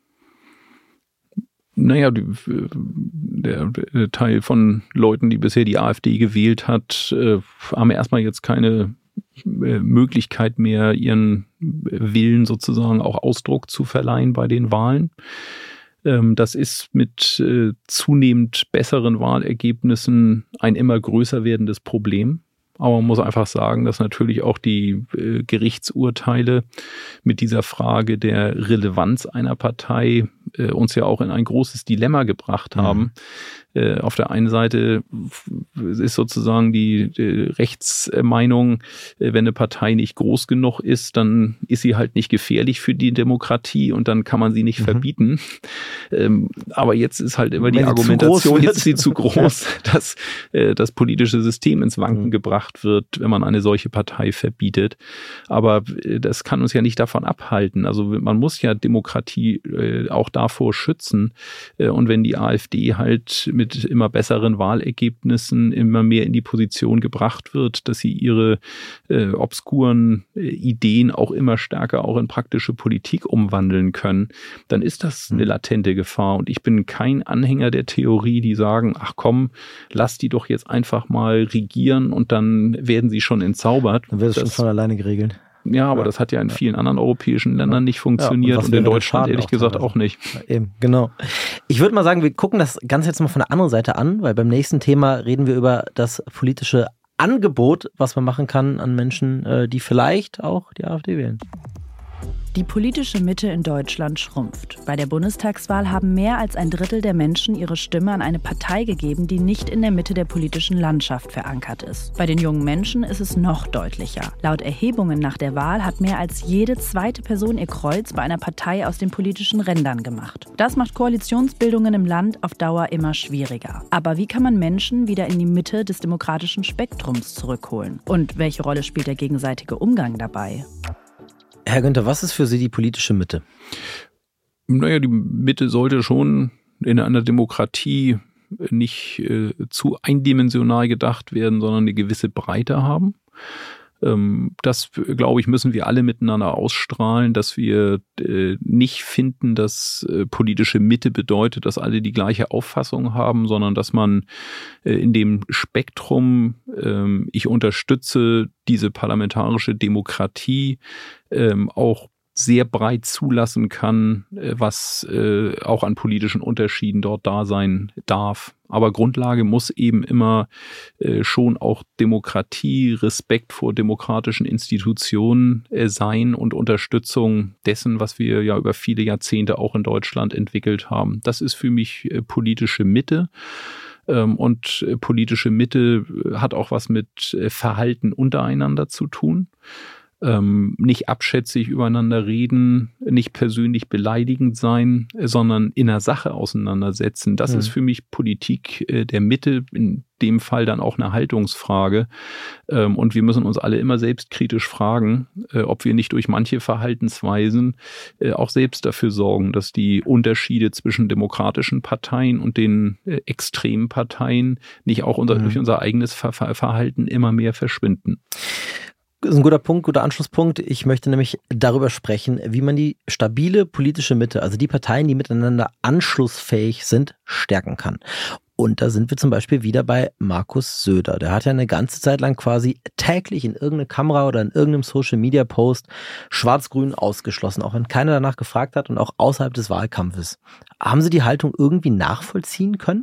S1: Naja, die, der, der Teil von Leuten, die bisher die AfD gewählt hat, äh, haben erstmal jetzt keine äh, Möglichkeit mehr, ihren Willen sozusagen auch Ausdruck zu verleihen bei den Wahlen. Ähm, das ist mit äh, zunehmend besseren Wahlergebnissen ein immer größer werdendes Problem. Aber man muss einfach sagen, dass natürlich auch die äh, Gerichtsurteile mit dieser Frage der Relevanz einer Partei äh, uns ja auch in ein großes Dilemma gebracht haben. Mhm. Äh, auf der einen Seite ist sozusagen die, die Rechtsmeinung, äh, wenn eine Partei nicht groß genug ist, dann ist sie halt nicht gefährlich für die Demokratie und dann kann man sie nicht mhm. verbieten. Ähm, aber jetzt ist halt immer wenn die Argumentation, jetzt ist sie zu groß, dass äh, das politische System ins Wanken mhm. gebracht wird, wenn man eine solche Partei verbietet. Aber äh, das kann uns ja nicht davon abhalten. Also man muss ja Demokratie äh, auch davor schützen. Äh, und wenn die AfD halt mit immer besseren Wahlergebnissen immer mehr in die Position gebracht wird, dass sie ihre äh, obskuren äh, Ideen auch immer stärker auch in praktische Politik umwandeln können, dann ist das eine latente Gefahr. Und ich bin kein Anhänger der Theorie, die sagen, ach komm, lass die doch jetzt einfach mal regieren und dann werden sie schon entzaubert.
S7: Dann wird es schon von alleine geregelt.
S1: Ja, aber ja. das hat ja in vielen anderen europäischen Ländern nicht funktioniert ja, und, und in Deutschland ehrlich auch gesagt auch nicht.
S7: Ja, eben, genau. Ich würde mal sagen, wir gucken das Ganze jetzt mal von der anderen Seite an, weil beim nächsten Thema reden wir über das politische Angebot, was man machen kann an Menschen, die vielleicht auch die AfD wählen.
S3: Die politische Mitte in Deutschland schrumpft. Bei der Bundestagswahl haben mehr als ein Drittel der Menschen ihre Stimme an eine Partei gegeben, die nicht in der Mitte der politischen Landschaft verankert ist. Bei den jungen Menschen ist es noch deutlicher. Laut Erhebungen nach der Wahl hat mehr als jede zweite Person ihr Kreuz bei einer Partei aus den politischen Rändern gemacht. Das macht Koalitionsbildungen im Land auf Dauer immer schwieriger. Aber wie kann man Menschen wieder in die Mitte des demokratischen Spektrums zurückholen? Und welche Rolle spielt der gegenseitige Umgang dabei?
S7: Herr Günther, was ist für Sie die politische Mitte?
S1: Naja, die Mitte sollte schon in einer Demokratie nicht äh, zu eindimensional gedacht werden, sondern eine gewisse Breite haben. Das, glaube ich, müssen wir alle miteinander ausstrahlen, dass wir nicht finden, dass politische Mitte bedeutet, dass alle die gleiche Auffassung haben, sondern dass man in dem Spektrum, ich unterstütze diese parlamentarische Demokratie, auch sehr breit zulassen kann, was äh, auch an politischen Unterschieden dort da sein darf. Aber Grundlage muss eben immer äh, schon auch Demokratie, Respekt vor demokratischen Institutionen äh, sein und Unterstützung dessen, was wir ja über viele Jahrzehnte auch in Deutschland entwickelt haben. Das ist für mich äh, politische Mitte. Ähm, und äh, politische Mitte hat auch was mit äh, Verhalten untereinander zu tun. Ähm, nicht abschätzig übereinander reden, nicht persönlich beleidigend sein, sondern in der Sache auseinandersetzen. Das mhm. ist für mich Politik äh, der Mitte, in dem Fall dann auch eine Haltungsfrage. Ähm, und wir müssen uns alle immer selbstkritisch fragen, äh, ob wir nicht durch manche Verhaltensweisen äh, auch selbst dafür sorgen, dass die Unterschiede zwischen demokratischen Parteien und den äh, extremen Parteien nicht auch unser, mhm. durch unser eigenes Ver- Verhalten immer mehr verschwinden.
S7: Das ist ein guter Punkt, guter Anschlusspunkt. Ich möchte nämlich darüber sprechen, wie man die stabile politische Mitte, also die Parteien, die miteinander anschlussfähig sind, stärken kann. Und da sind wir zum Beispiel wieder bei Markus Söder. Der hat ja eine ganze Zeit lang quasi täglich in irgendeine Kamera oder in irgendeinem Social-Media-Post Schwarz-Grün ausgeschlossen, auch wenn keiner danach gefragt hat und auch außerhalb des Wahlkampfes. Haben Sie die Haltung irgendwie nachvollziehen können?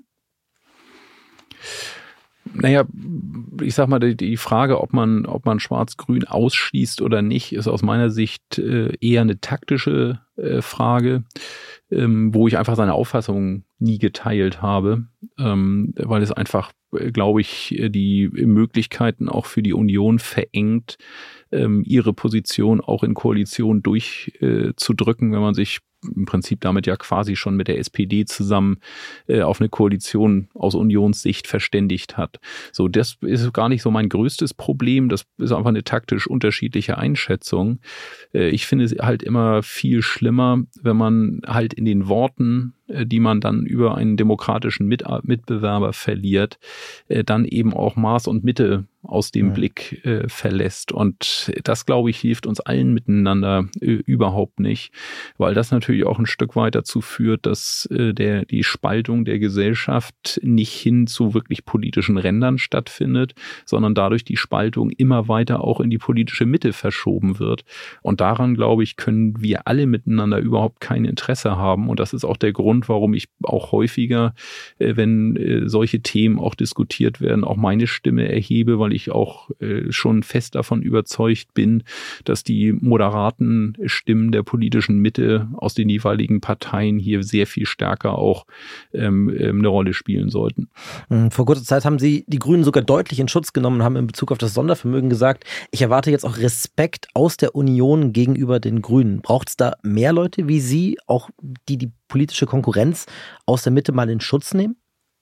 S1: Naja, ich sag mal, die Frage, ob man, ob man Schwarz-Grün ausschließt oder nicht, ist aus meiner Sicht eher eine taktische Frage, wo ich einfach seine Auffassung nie geteilt habe, weil es einfach, glaube ich, die Möglichkeiten auch für die Union verengt, ihre Position auch in Koalition durchzudrücken, wenn man sich im Prinzip damit ja quasi schon mit der S P D zusammen äh, auf eine Koalition aus Unionssicht verständigt hat. So, das ist gar nicht so mein größtes Problem. Das ist einfach eine taktisch unterschiedliche Einschätzung. Äh, ich finde es halt immer viel schlimmer, wenn man halt in den Worten, äh, die man dann über einen demokratischen Mit- Mitbewerber verliert, äh, dann eben auch Maß und Mitte aus dem ja. Blick äh, verlässt. Und das, glaube ich, hilft uns allen miteinander äh, überhaupt nicht, weil das natürlich auch ein Stück weit dazu führt, dass äh, der die Spaltung der Gesellschaft nicht hin zu wirklich politischen Rändern stattfindet, sondern dadurch die Spaltung immer weiter auch in die politische Mitte verschoben wird. Und daran, glaube ich, können wir alle miteinander überhaupt kein Interesse haben. Und das ist auch der Grund, warum ich auch häufiger, äh, wenn äh, solche Themen auch diskutiert werden, auch meine Stimme erhebe, weil ich ich auch äh, schon fest davon überzeugt bin, dass die moderaten Stimmen der politischen Mitte aus den jeweiligen Parteien hier sehr viel stärker auch ähm, eine Rolle spielen sollten.
S7: Vor kurzer Zeit haben Sie die Grünen sogar deutlich in Schutz genommen und haben in Bezug auf das Sondervermögen gesagt, ich erwarte jetzt auch Respekt aus der Union gegenüber den Grünen. Braucht es da mehr Leute wie Sie, auch die die politische Konkurrenz aus der Mitte mal in Schutz nehmen?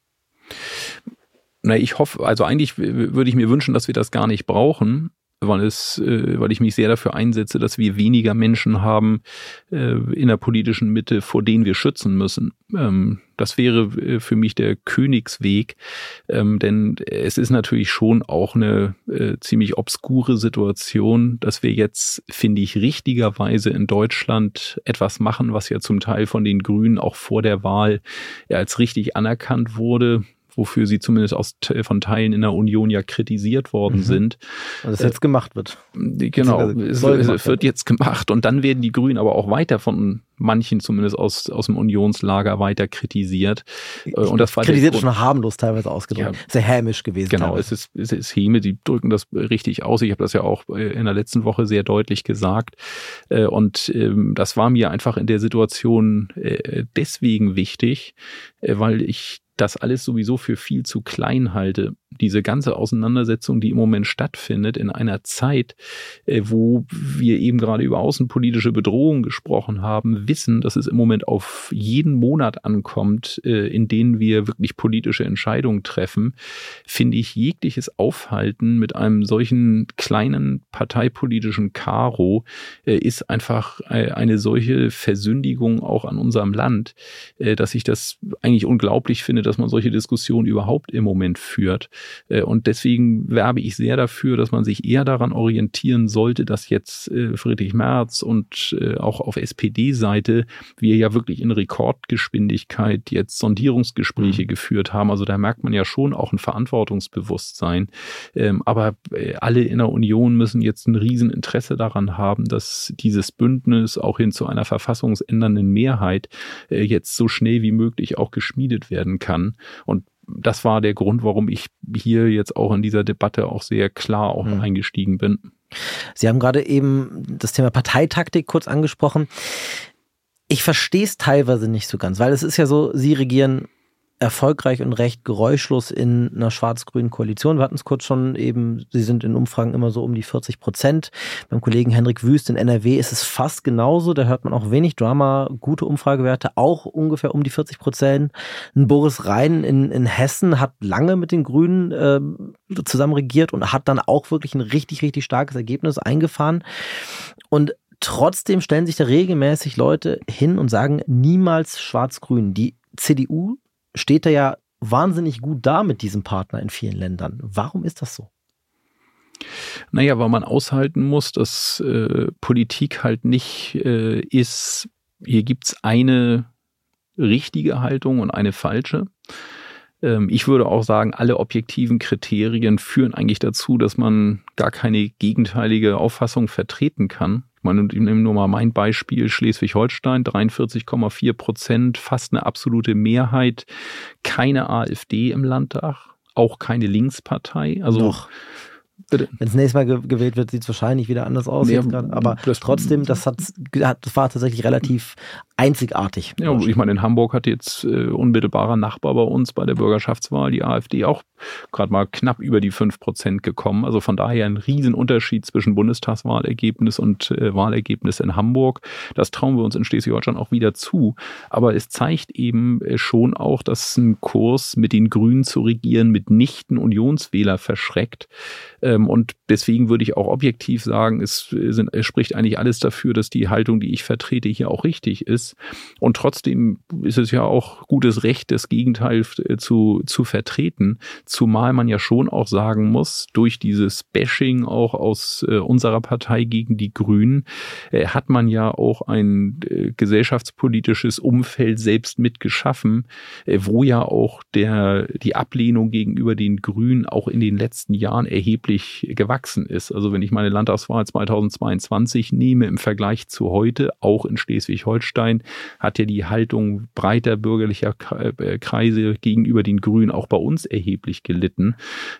S1: Na, ich hoffe, also eigentlich würde ich mir wünschen, dass wir das gar nicht brauchen, weil es, weil ich mich sehr dafür einsetze, dass wir weniger Menschen haben in der politischen Mitte, vor denen wir schützen müssen. Das wäre für mich der Königsweg, denn es ist natürlich schon auch eine ziemlich obskure Situation, dass wir jetzt, finde ich, richtigerweise in Deutschland etwas machen, was ja zum Teil von den Grünen auch vor der Wahl als richtig anerkannt wurde, wofür sie zumindest aus, von Teilen in der Union ja kritisiert worden mhm. sind.
S7: Und das jetzt gemacht wird.
S1: Genau, es, es wird jetzt gemacht und dann werden die Grünen aber auch weiter von manchen zumindest aus, aus dem Unionslager weiter kritisiert. Und das war
S7: kritisiert schon harmlos teilweise ausgedrückt. Ja, sehr hämisch gewesen.
S1: Genau, es ist, es ist Häme, die drücken das richtig aus. Ich habe das ja auch in der letzten Woche sehr deutlich gesagt. Und das war mir einfach in der Situation deswegen wichtig, weil ich das alles sowieso für viel zu klein halte. Diese ganze Auseinandersetzung, die im Moment stattfindet, in einer Zeit, wo wir eben gerade über außenpolitische Bedrohung gesprochen haben, wissen, dass es im Moment auf jeden Monat ankommt, in denen wir wirklich politische Entscheidungen treffen, finde ich jegliches Aufhalten mit einem solchen kleinen parteipolitischen Karo ist einfach eine solche Versündigung auch an unserem Land, dass ich das eigentlich unglaublich finde, dass man solche Diskussionen überhaupt im Moment führt. Und deswegen werbe ich sehr dafür, dass man sich eher daran orientieren sollte, dass jetzt Friedrich Merz und auch auf S P D-Seite wir ja wirklich in Rekordgeschwindigkeit jetzt Sondierungsgespräche mhm. geführt haben. Also da merkt man ja schon auch ein Verantwortungsbewusstsein. Aber alle in der Union müssen jetzt ein Rieseninteresse daran haben, dass dieses Bündnis auch hin zu einer verfassungsändernden Mehrheit jetzt so schnell wie möglich auch geschmiedet werden kann. Und das war der Grund, warum ich hier jetzt auch in dieser Debatte auch sehr klar auch mhm. eingestiegen bin.
S7: Sie haben gerade eben das Thema Parteitaktik kurz angesprochen. Ich verstehe es teilweise nicht so ganz, weil es ist ja so, Sie regieren erfolgreich und recht geräuschlos in einer schwarz-grünen Koalition. Wir hatten es kurz schon eben, Sie sind in Umfragen immer so um die vierzig Prozent. Beim Kollegen Henrik Wüst in N R W ist es fast genauso. Da hört man auch wenig Drama, gute Umfragewerte, auch ungefähr um die vierzig Prozent. Ein Boris Rhein in, in Hessen hat lange mit den Grünen äh, zusammen regiert und hat dann auch wirklich ein richtig, richtig starkes Ergebnis eingefahren. Und trotzdem stellen sich da regelmäßig Leute hin und sagen, niemals schwarz-grün. Die C D U steht da ja wahnsinnig gut da mit diesem Partner in vielen Ländern. Warum ist das so?
S1: Naja, weil man aushalten muss, dass äh, Politik halt nicht äh, ist, hier gibt's eine richtige Haltung und eine falsche. Ähm, ich würde auch sagen, alle objektiven Kriterien führen eigentlich dazu, dass man gar keine gegenteilige Auffassung vertreten kann. Ich meine, ich nehme nur mal mein Beispiel, Schleswig-Holstein, dreiundvierzig Komma vier Prozent, fast eine absolute Mehrheit, keine AfD im Landtag, auch keine Linkspartei. Also
S7: Doch. Wenn es nächstes Mal ge- gewählt wird, sieht es wahrscheinlich wieder anders aus. Ja, aber das, trotzdem, das, hat, das war tatsächlich relativ einzigartig.
S1: Ja, ich meine, in Hamburg hat jetzt äh, unmittelbarer Nachbar bei uns bei der Bürgerschaftswahl die AfD auch gerade mal knapp über die fünf Prozent gekommen. Also von daher ein Riesenunterschied zwischen Bundestagswahlergebnis und äh, Wahlergebnis in Hamburg. Das trauen wir uns in Schleswig-Holstein auch wieder zu. Aber es zeigt eben äh, schon auch, dass ein Kurs mit den Grünen zu regieren mitnichten Unionswähler verschreckt. Ähm, und deswegen würde ich auch objektiv sagen, es, sind, es spricht eigentlich alles dafür, dass die Haltung, die ich vertrete, hier auch richtig ist. Und trotzdem ist es ja auch gutes Recht, das Gegenteil zu, zu vertreten. Zumal man ja schon auch sagen muss, durch dieses Bashing auch aus äh, unserer Partei gegen die Grünen, äh, hat man ja auch ein äh, gesellschaftspolitisches Umfeld selbst mitgeschaffen, äh, wo ja auch der, die Ablehnung gegenüber den Grünen auch in den letzten Jahren erheblich gewachsen ist. Also wenn ich meine Landtagswahl zweitausendzweiundzwanzig nehme im Vergleich zu heute, auch in Schleswig-Holstein, hat ja die Haltung breiter bürgerlicher Kreise gegenüber den Grünen auch bei uns erheblich gelitten.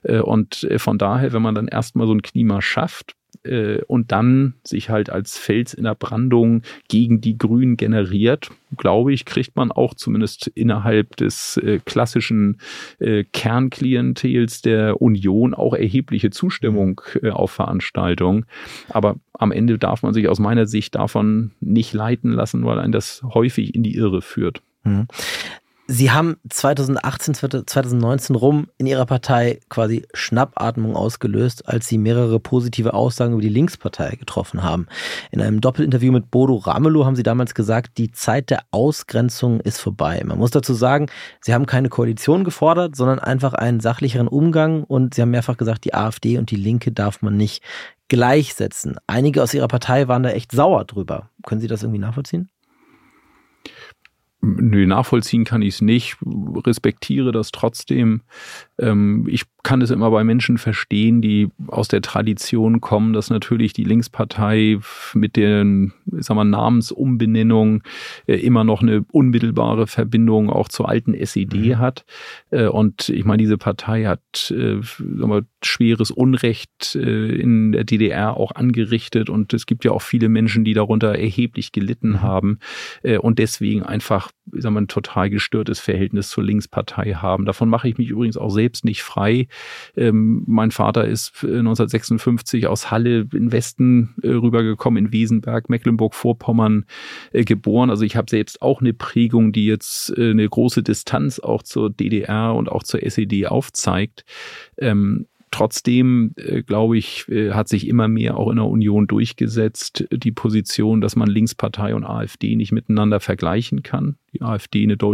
S1: Und von daher, wenn man dann erstmal so ein Klima schafft, und dann sich halt als Fels in der Brandung gegen die Grünen generiert, glaube ich, kriegt man auch zumindest innerhalb des äh, klassischen äh, Kernklientels der Union auch erhebliche Zustimmung äh, auf Veranstaltungen. Aber am Ende darf man sich aus meiner Sicht davon nicht leiten lassen, weil einen das häufig in die Irre führt.
S7: Mhm. Sie haben zweitausendachtzehn, zweitausendneunzehn rum in Ihrer Partei quasi Schnappatmung ausgelöst, als Sie mehrere positive Aussagen über die Linkspartei getroffen haben. In einem Doppelinterview mit Bodo Ramelow haben Sie damals gesagt, die Zeit der Ausgrenzung ist vorbei. Man muss dazu sagen, Sie haben keine Koalition gefordert, sondern einfach einen sachlicheren Umgang, und Sie haben mehrfach gesagt, die AfD und die Linke darf man nicht gleichsetzen. Einige aus Ihrer Partei waren da echt sauer drüber. Können Sie das irgendwie nachvollziehen?
S1: Nö, nachvollziehen kann ich es nicht, respektiere das trotzdem. Ähm, ich kann es immer bei Menschen verstehen, die aus der Tradition kommen, dass natürlich die Linkspartei mit den, ich sag mal, Namensumbenennung äh, immer noch eine unmittelbare Verbindung auch zur alten S E D mhm. hat. Äh, und ich meine, diese Partei hat äh, sag mal, schweres Unrecht äh, in der D D R auch angerichtet, und es gibt ja auch viele Menschen, die darunter erheblich gelitten mhm. haben äh, und deswegen einfach, ich sag mal, ein total gestörtes Verhältnis zur Linkspartei haben. Davon mache ich mich übrigens auch selbst nicht frei. Ähm, mein Vater ist neunzehnhundertsechsundfünfzig aus Halle in den Westen äh, rübergekommen, in Wesenberg, Mecklenburg-Vorpommern äh, geboren. Also ich habe selbst auch eine Prägung, die jetzt äh, eine große Distanz auch zur D D R und auch zur S E D aufzeigt. Ähm, Trotzdem, äh, glaube ich, äh, hat sich immer mehr auch in der Union durchgesetzt, die Position, dass man Linkspartei und AfD nicht miteinander vergleichen kann. Die AfD eine deutlich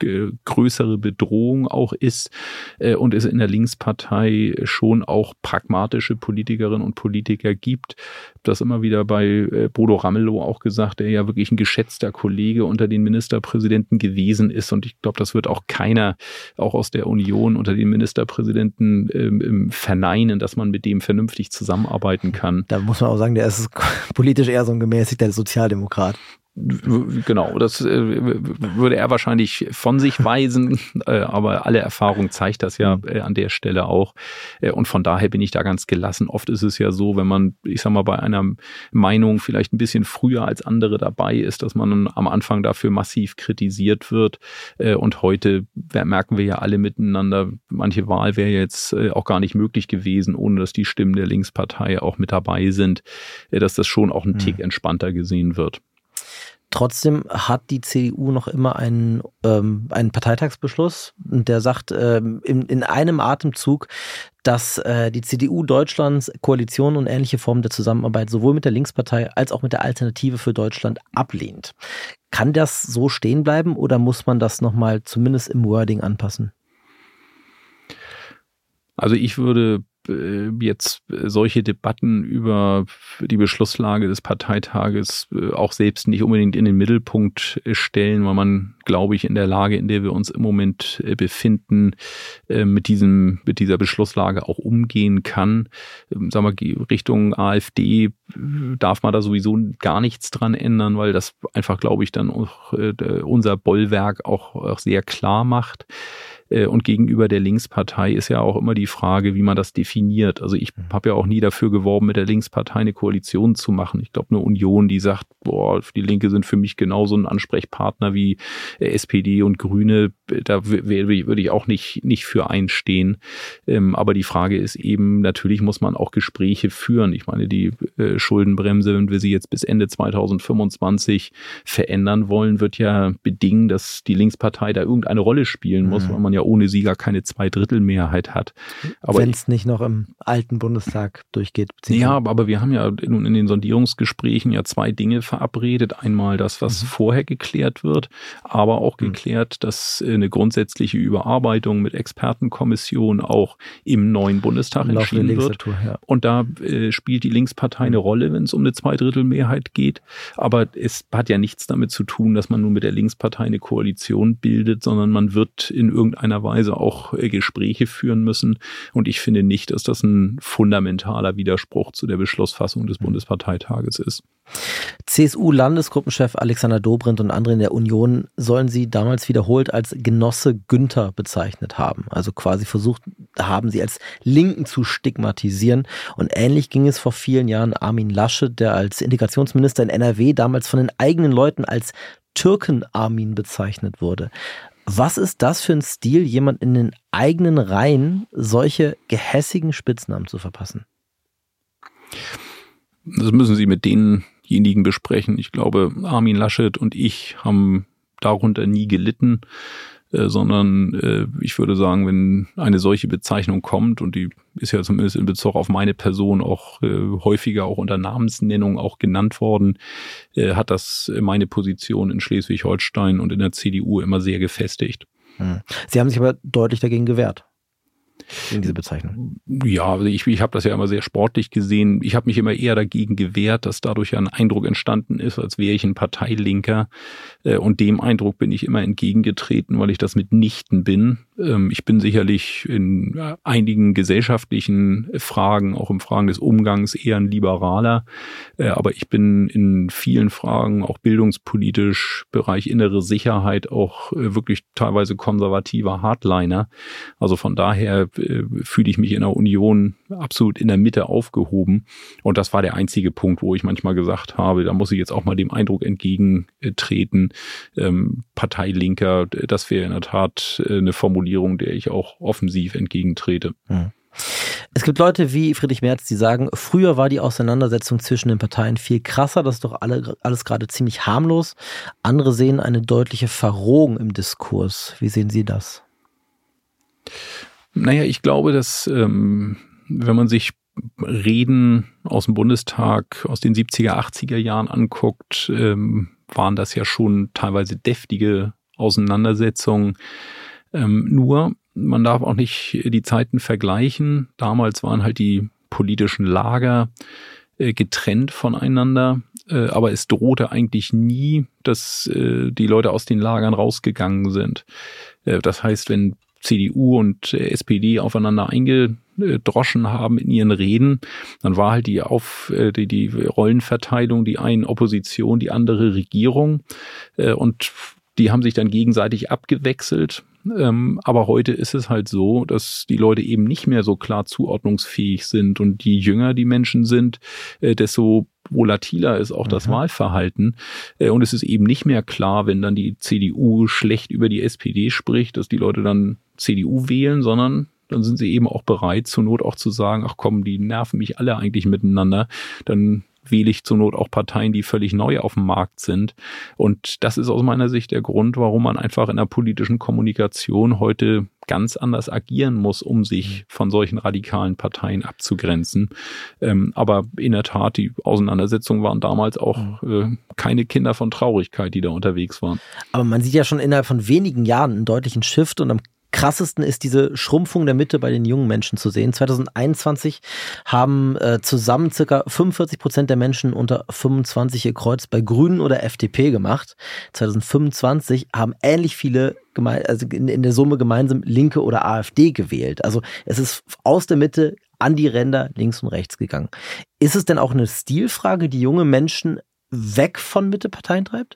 S1: äh, größere Bedrohung auch ist äh, und es in der Linkspartei schon auch pragmatische Politikerinnen und Politiker gibt. Das immer wieder bei äh, Bodo Ramelow auch gesagt, der ja wirklich ein geschätzter Kollege unter den Ministerpräsidenten gewesen ist. Und ich glaube, das wird auch keiner, auch aus der Union, unter den Ministerpräsidenten ähm, verneinen, dass man mit dem vernünftig zusammenarbeiten kann.
S7: Da muss man auch sagen, der ist politisch eher so ein gemäßigter Sozialdemokrat.
S1: Genau, das äh, würde er wahrscheinlich von sich weisen, äh, aber alle Erfahrung zeigt das ja äh, an der Stelle auch. Äh, und von daher bin ich da ganz gelassen. Oft ist es ja so, wenn man, ich sag mal, bei einer Meinung vielleicht ein bisschen früher als andere dabei ist, dass man am Anfang dafür massiv kritisiert wird. Äh, und heute merken wir ja alle miteinander, manche Wahl wäre jetzt äh, auch gar nicht möglich gewesen, ohne dass die Stimmen der Linkspartei auch mit dabei sind, äh, dass das schon auch ein Tick entspannter gesehen wird.
S7: Trotzdem hat die C D U noch immer einen, ähm, einen Parteitagsbeschluss, der sagt ähm, in, in einem Atemzug, dass äh, die C D U Deutschlands Koalitionen und ähnliche Formen der Zusammenarbeit sowohl mit der Linkspartei als auch mit der Alternative für Deutschland ablehnt. Kann das so stehen bleiben oder muss man das nochmal zumindest im Wording anpassen?
S1: Also ich würde jetzt solche Debatten über die Beschlusslage des Parteitages auch selbst nicht unbedingt in den Mittelpunkt stellen, weil man, glaube ich, in der Lage, in der wir uns im Moment befinden, mit diesem, mit dieser Beschlusslage auch umgehen kann. Sagen wir, Richtung AfD darf man da sowieso gar nichts dran ändern, weil das einfach, glaube ich, dann auch unser Bollwerk auch, auch sehr klar macht. Und gegenüber der Linkspartei ist ja auch immer die Frage, wie man das definiert. Also ich habe ja auch nie dafür geworben, mit der Linkspartei eine Koalition zu machen. Ich glaube, eine Union, die sagt, boah, die Linke sind für mich genauso ein Ansprechpartner wie S P D und Grüne, da würde ich auch nicht, nicht für einstehen. Aber die Frage ist eben, natürlich muss man auch Gespräche führen. Ich meine, die Schuldenbremse, wenn wir sie jetzt bis Ende zweitausendfünfundzwanzig verändern wollen, wird ja bedingen, dass die Linkspartei da irgendeine Rolle spielen muss, weil man ja ohne Sieger keine Zweidrittelmehrheit hat.
S7: Wenn es nicht noch im alten Bundestag durchgeht.
S1: Ja, aber wir haben ja in, in den Sondierungsgesprächen ja zwei Dinge verabredet. Einmal das, was mhm. vorher geklärt wird, aber auch mhm. geklärt, dass eine grundsätzliche Überarbeitung mit Expertenkommission auch im neuen Bundestag entschieden wird. Ja. Und da äh, spielt die Linkspartei eine Rolle, wenn es um eine Zweidrittelmehrheit geht. Aber es hat ja nichts damit zu tun, dass man nur mit der Linkspartei eine Koalition bildet, sondern man wird in irgendeiner Weise auch äh, Gespräche führen müssen. Und ich finde nicht, dass das ein fundamentaler Widerspruch zu der Beschlussfassung des Bundesparteitages ist.
S7: C S U-Landesgruppenchef Alexander Dobrindt und andere in der Union sollen sie damals wiederholt als Genosse Günther bezeichnet haben. Also quasi versucht haben, sie als Linken zu stigmatisieren. Und ähnlich ging es vor vielen Jahren Armin Laschet, der als Integrationsminister in N R W damals von den eigenen Leuten als Türken-Armin bezeichnet wurde. Was ist das für ein Stil, jemand in den eigenen Reihen solche gehässigen Spitznamen zu verpassen?
S1: Das müssen Sie mit denjenigen besprechen. Ich glaube, Armin Laschet und ich haben darunter nie gelitten, äh, sondern äh, ich würde sagen, wenn eine solche Bezeichnung kommt, und die ist ja zumindest in Bezug auf meine Person auch äh, häufiger auch unter Namensnennung auch genannt worden, äh, hat das meine Position in Schleswig-Holstein und in der C D U immer sehr gefestigt.
S7: Hm. Sie haben sich aber deutlich dagegen gewehrt. Gegen diese Bezeichnung.
S1: Ja, also ich, ich habe das ja immer sehr sportlich gesehen. Ich habe mich immer eher dagegen gewehrt, dass dadurch ja ein Eindruck entstanden ist, als wäre ich ein Parteilinker. Und dem Eindruck bin ich immer entgegengetreten, weil ich das mitnichten bin. Ich bin sicherlich in einigen gesellschaftlichen Fragen, auch in Fragen des Umgangs, eher ein Liberaler. Aber ich bin in vielen Fragen, auch bildungspolitisch, Bereich innere Sicherheit, auch wirklich teilweise konservativer Hardliner. Also von daher fühle ich mich in der Union absolut in der Mitte aufgehoben. Und das war der einzige Punkt, wo ich manchmal gesagt habe, da muss ich jetzt auch mal dem Eindruck entgegentreten. Ähm, Parteilinker, das wäre in der Tat eine Formulierung, der ich auch offensiv entgegentrete.
S7: Hm. Es gibt Leute wie Friedrich Merz, die sagen, früher war die Auseinandersetzung zwischen den Parteien viel krasser, das ist doch alle, alles gerade ziemlich harmlos. Andere sehen eine deutliche Verrohung im Diskurs. Wie sehen Sie das?
S1: Naja, ich glaube, dass ähm, wenn man sich Reden aus dem Bundestag aus den siebziger, achtziger Jahren anguckt, ähm, waren das ja schon teilweise deftige Auseinandersetzung. Ähm, nur, man darf auch nicht die Zeiten vergleichen. Damals waren halt die politischen Lager äh, getrennt voneinander, äh, aber es drohte eigentlich nie, dass äh, die Leute aus den Lagern rausgegangen sind. Äh, das heißt, wenn C D U und äh, S P D aufeinander eingedroschen haben in ihren Reden, dann war halt die, Auf, äh, die, die Rollenverteilung, die eine Opposition, die andere Regierung, äh, und die haben sich dann gegenseitig abgewechselt. Ähm, aber heute ist es halt so, dass die Leute eben nicht mehr so klar zuordnungsfähig sind, und je jünger die Menschen sind, äh, desto volatiler ist auch das mhm. Wahlverhalten. Äh, und es ist eben nicht mehr klar, wenn dann die C D U schlecht über die S P D spricht, dass die Leute dann C D U wählen, sondern dann sind sie eben auch bereit, zur Not auch zu sagen, ach komm, die nerven mich alle eigentlich miteinander, dann wähle ich zur Not auch Parteien, die völlig neu auf dem Markt sind. Und das ist aus meiner Sicht der Grund, warum man einfach in der politischen Kommunikation heute ganz anders agieren muss, um sich von solchen radikalen Parteien abzugrenzen. Ähm, aber in der Tat, die Auseinandersetzungen waren damals auch äh, keine Kinder von Traurigkeit, die da unterwegs waren.
S7: Aber man sieht ja schon innerhalb von wenigen Jahren einen deutlichen Shift, und am krassesten ist diese Schrumpfung der Mitte bei den jungen Menschen zu sehen. zwanzig einundzwanzig haben äh, zusammen circa fünfundvierzig Prozent der Menschen unter fünfundzwanzig ihr Kreuz bei Grünen oder F D P gemacht. zwanzig fünfundzwanzig haben ähnlich viele geme- also in, in der Summe gemeinsam Linke oder AfD gewählt. Also es ist aus der Mitte an die Ränder links und rechts gegangen. Ist es denn auch eine Stilfrage, die junge Menschen weg von Mitteparteien treibt?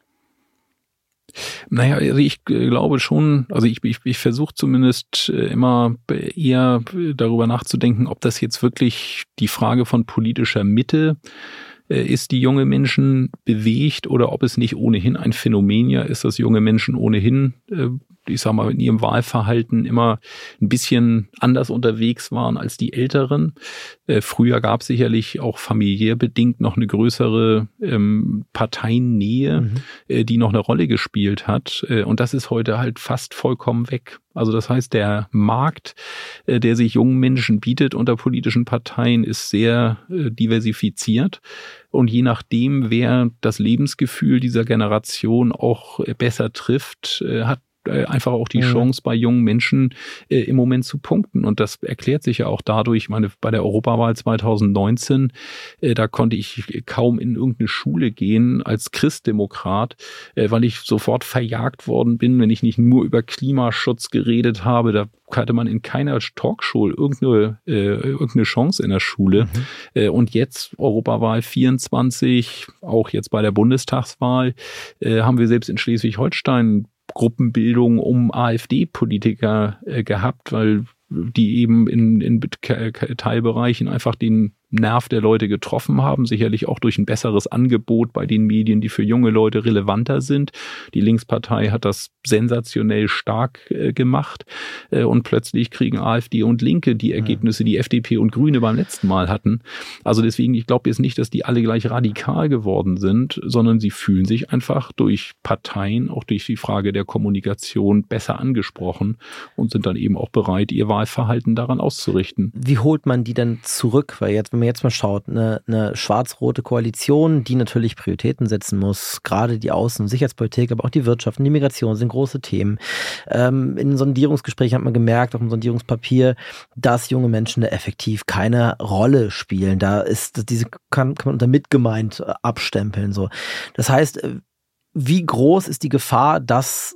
S1: Naja, also ich glaube schon, also ich, ich, ich versuche zumindest immer eher darüber nachzudenken, ob das jetzt wirklich die Frage von politischer Mitte ist, die junge Menschen bewegt, oder ob es nicht ohnehin ein Phänomen ja ist, dass junge Menschen ohnehin, ich sag mal, in ihrem Wahlverhalten immer ein bisschen anders unterwegs waren als die Älteren. Äh, früher gab es sicherlich auch familiär bedingt noch eine größere ähm, Parteiennähe, mhm. äh, die noch eine Rolle gespielt hat. Äh, und das ist heute halt fast vollkommen weg. Also das heißt, der Markt, äh, der sich jungen Menschen bietet unter politischen Parteien, ist sehr äh, diversifiziert. Und je nachdem, wer das Lebensgefühl dieser Generation auch äh, besser trifft, äh, hat einfach auch die Chance, bei jungen Menschen äh, im Moment zu punkten. Und das erklärt sich ja auch dadurch, ich meine, bei der Europawahl zwanzig neunzehn, äh, da konnte ich kaum in irgendeine Schule gehen als Christdemokrat, äh, weil ich sofort verjagt worden bin, wenn ich nicht nur über Klimaschutz geredet habe. Da hatte man in keiner Talkshow irgendeine, äh, irgendeine Chance in der Schule. Mhm. Äh, und jetzt Europawahl vierundzwanzig, auch jetzt bei der Bundestagswahl, äh, haben wir selbst in Schleswig-Holstein Gruppenbildung um AfD-Politiker äh, gehabt, weil die eben in, in Teilbereichen einfach den Nerv der Leute getroffen haben, sicherlich auch durch ein besseres Angebot bei den Medien, die für junge Leute relevanter sind. Die Linkspartei hat das sensationell stark äh, gemacht äh, und plötzlich kriegen AfD und Linke die Ergebnisse, die F D P und Grüne beim letzten Mal hatten. Also deswegen, ich glaube jetzt nicht, dass die alle gleich radikal geworden sind, sondern sie fühlen sich einfach durch Parteien, auch durch die Frage der Kommunikation besser angesprochen und sind dann eben auch bereit, ihr Wahlverhalten daran auszurichten.
S7: Wie holt man die denn zurück? Weil jetzt, wenn man jetzt mal schaut, eine, eine schwarz-rote Koalition, die natürlich Prioritäten setzen muss, gerade die Außen- und Sicherheitspolitik, aber auch die Wirtschaft und die Migration sind große Themen. Ähm, in Sondierungsgesprächen hat man gemerkt, auch im Sondierungspapier, dass junge Menschen da effektiv keine Rolle spielen. Da ist diese kann, kann man unter mitgemeint abstempeln. So. Das heißt, wie groß ist die Gefahr, dass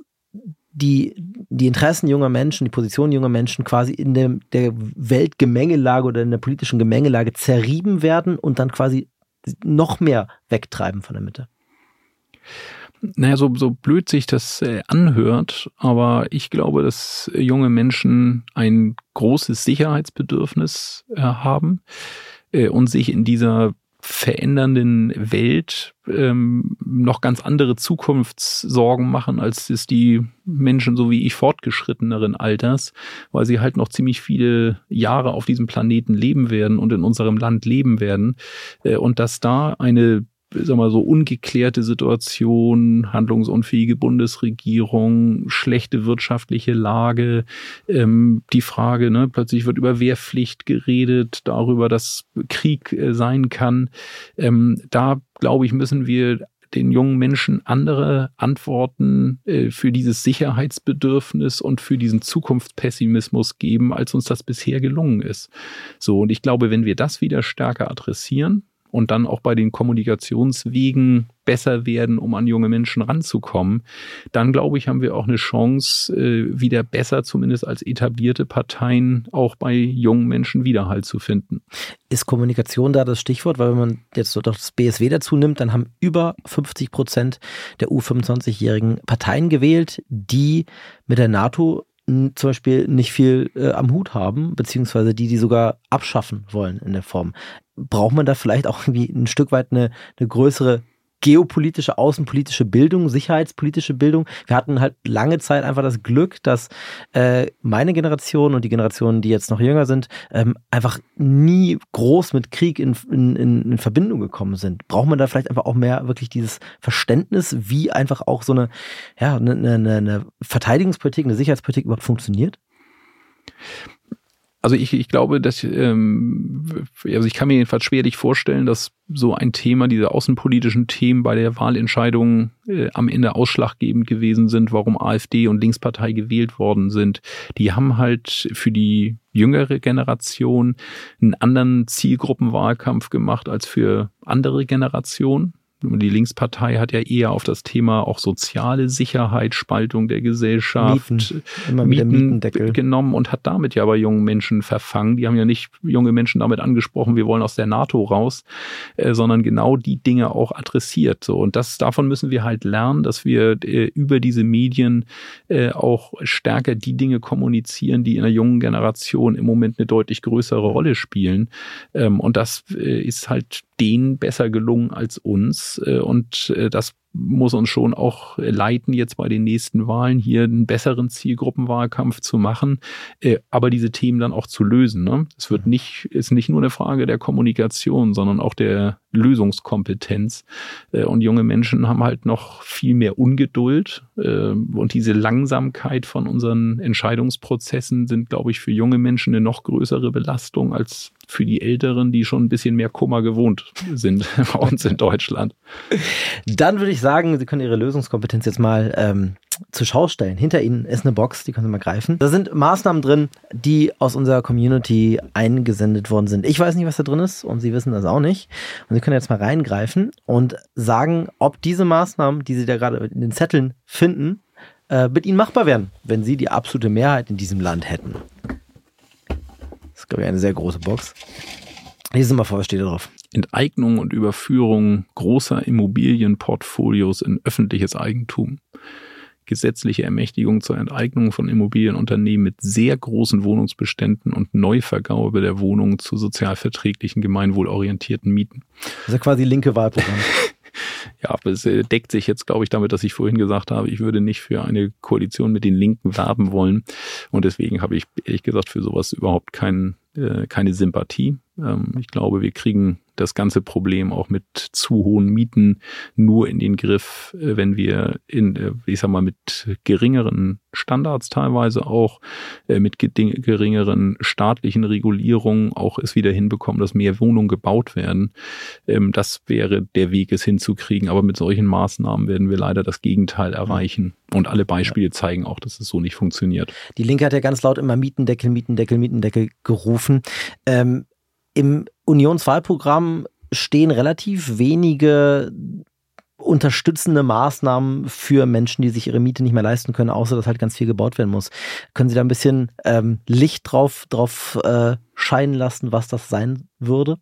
S7: die, die Interessen junger Menschen, die Positionen junger Menschen quasi in der, der Weltgemengelage oder in der politischen Gemengelage zerrieben werden und dann quasi noch mehr wegtreiben von der Mitte?
S1: Naja, so, so blöd sich das äh, anhört, aber ich glaube, dass junge Menschen ein großes Sicherheitsbedürfnis äh, haben äh, und sich in dieser verändernden Welt ähm, noch ganz andere Zukunftssorgen machen, als es die Menschen so wie ich fortgeschritteneren Alters, weil sie halt noch ziemlich viele Jahre auf diesem Planeten leben werden und in unserem Land leben werden. Äh, und dass da eine, sag mal so, ungeklärte Situation, handlungsunfähige Bundesregierung, schlechte wirtschaftliche Lage, ähm, die Frage, ne, plötzlich wird über Wehrpflicht geredet, darüber, dass Krieg äh, sein kann. Ähm, da, glaube ich, müssen wir den jungen Menschen andere Antworten äh, für dieses Sicherheitsbedürfnis und für diesen Zukunftspessimismus geben, als uns das bisher gelungen ist. So, und ich glaube, wenn wir das wieder stärker adressieren und dann auch bei den Kommunikationswegen besser werden, um an junge Menschen ranzukommen, dann glaube ich, haben wir auch eine Chance, äh, wieder besser, zumindest als etablierte Parteien, auch bei jungen Menschen Widerhall zu finden.
S7: Ist Kommunikation da das Stichwort? Weil wenn man jetzt so das B S W dazu nimmt, dann haben über fünfzig Prozent der U fünfundzwanzigjährigen Parteien gewählt, die mit der NATO zum Beispiel nicht viel äh, am Hut haben, beziehungsweise die, die sogar abschaffen wollen in der Form. Braucht man da vielleicht auch irgendwie ein Stück weit eine, eine größere geopolitische, außenpolitische Bildung, sicherheitspolitische Bildung? Wir hatten halt lange Zeit einfach das Glück, dass äh, meine Generation und die Generationen, die jetzt noch jünger sind, ähm, einfach nie groß mit Krieg in, in, in Verbindung gekommen sind. Braucht man da vielleicht einfach auch mehr wirklich dieses Verständnis, wie einfach auch so eine, ja, eine, eine, eine Verteidigungspolitik, eine Sicherheitspolitik überhaupt funktioniert?
S1: Also ich, ich glaube, dass ähm, also ich kann mir jedenfalls schwerlich vorstellen, dass so ein Thema, diese außenpolitischen Themen bei der Wahlentscheidung äh, am Ende ausschlaggebend gewesen sind, warum AfD und Linkspartei gewählt worden sind. Die haben halt für die jüngere Generation einen anderen Zielgruppenwahlkampf gemacht als für andere Generationen. Die Linkspartei hat ja eher auf das Thema auch soziale Sicherheit, Spaltung der Gesellschaft,
S7: Mieten, immer wieder
S1: Mieten
S7: Mietendeckel
S1: genommen und hat damit ja bei jungen Menschen verfangen. Die haben ja nicht junge Menschen damit angesprochen, wir wollen aus der NATO raus, äh, sondern genau die Dinge auch adressiert. So, und das, davon müssen wir halt lernen, dass wir äh, über diese Medien äh, auch stärker die Dinge kommunizieren, die in der jungen Generation im Moment eine deutlich größere Rolle spielen. Ähm, und das äh, ist halt denen besser gelungen als uns. Und das muss uns schon auch leiten, jetzt bei den nächsten Wahlen hier einen besseren Zielgruppenwahlkampf zu machen, aber diese Themen dann auch zu lösen. Ne? Es wird nicht, ist nicht nur eine Frage der Kommunikation, sondern auch der Lösungskompetenz. Und junge Menschen haben halt noch viel mehr Ungeduld. Und diese Langsamkeit von unseren Entscheidungsprozessen sind, glaube ich, für junge Menschen eine noch größere Belastung als für die Älteren, die schon ein bisschen mehr Kummer gewohnt sind bei uns in Deutschland.
S7: Dann würde ich sagen, Sie können Ihre Lösungskompetenz jetzt mal ähm, zur Schau stellen. Hinter Ihnen ist eine Box, die können Sie mal greifen. Da sind Maßnahmen drin, die aus unserer Community eingesendet worden sind. Ich weiß nicht, was da drin ist und Sie wissen das auch nicht. Und Sie können jetzt mal reingreifen und sagen, ob diese Maßnahmen, die Sie da gerade in den Zetteln finden, äh, mit Ihnen machbar wären, wenn Sie die absolute Mehrheit in diesem Land hätten. Das ist, glaube ich, eine sehr große Box. Lesen Sie mal vor, was steht da drauf?
S1: Enteignung und Überführung großer Immobilienportfolios in öffentliches Eigentum. Gesetzliche Ermächtigung zur Enteignung von Immobilienunternehmen mit sehr großen Wohnungsbeständen und Neuvergabe der Wohnungen zu sozialverträglichen, gemeinwohlorientierten Mieten.
S7: Das ist ja quasi linke Wahlprogramm.
S1: Ja, aber es deckt sich jetzt, glaube ich, damit, dass ich vorhin gesagt habe, ich würde nicht für eine Koalition mit den Linken werben wollen. Und deswegen habe ich ehrlich gesagt für sowas überhaupt kein, äh, keine Sympathie. Ähm, ich glaube, wir kriegen das ganze Problem auch mit zu hohen Mieten nur in den Griff, wenn wir in, ich sag mal, mit geringeren Standards teilweise auch, mit geringeren staatlichen Regulierungen auch es wieder hinbekommen, dass mehr Wohnungen gebaut werden. Das wäre der Weg, es hinzukriegen. Aber mit solchen Maßnahmen werden wir leider das Gegenteil erreichen. Und alle Beispiele zeigen auch, dass es so nicht funktioniert.
S7: Die Linke hat ja ganz laut immer Mietendeckel, Mietendeckel, Mietendeckel gerufen. Ähm, Im Unionswahlprogramm stehen relativ wenige unterstützende Maßnahmen für Menschen, die sich ihre Miete nicht mehr leisten können, außer dass halt ganz viel gebaut werden muss. Können Sie da ein bisschen ähm, Licht drauf, drauf äh, scheinen lassen, was das sein würde?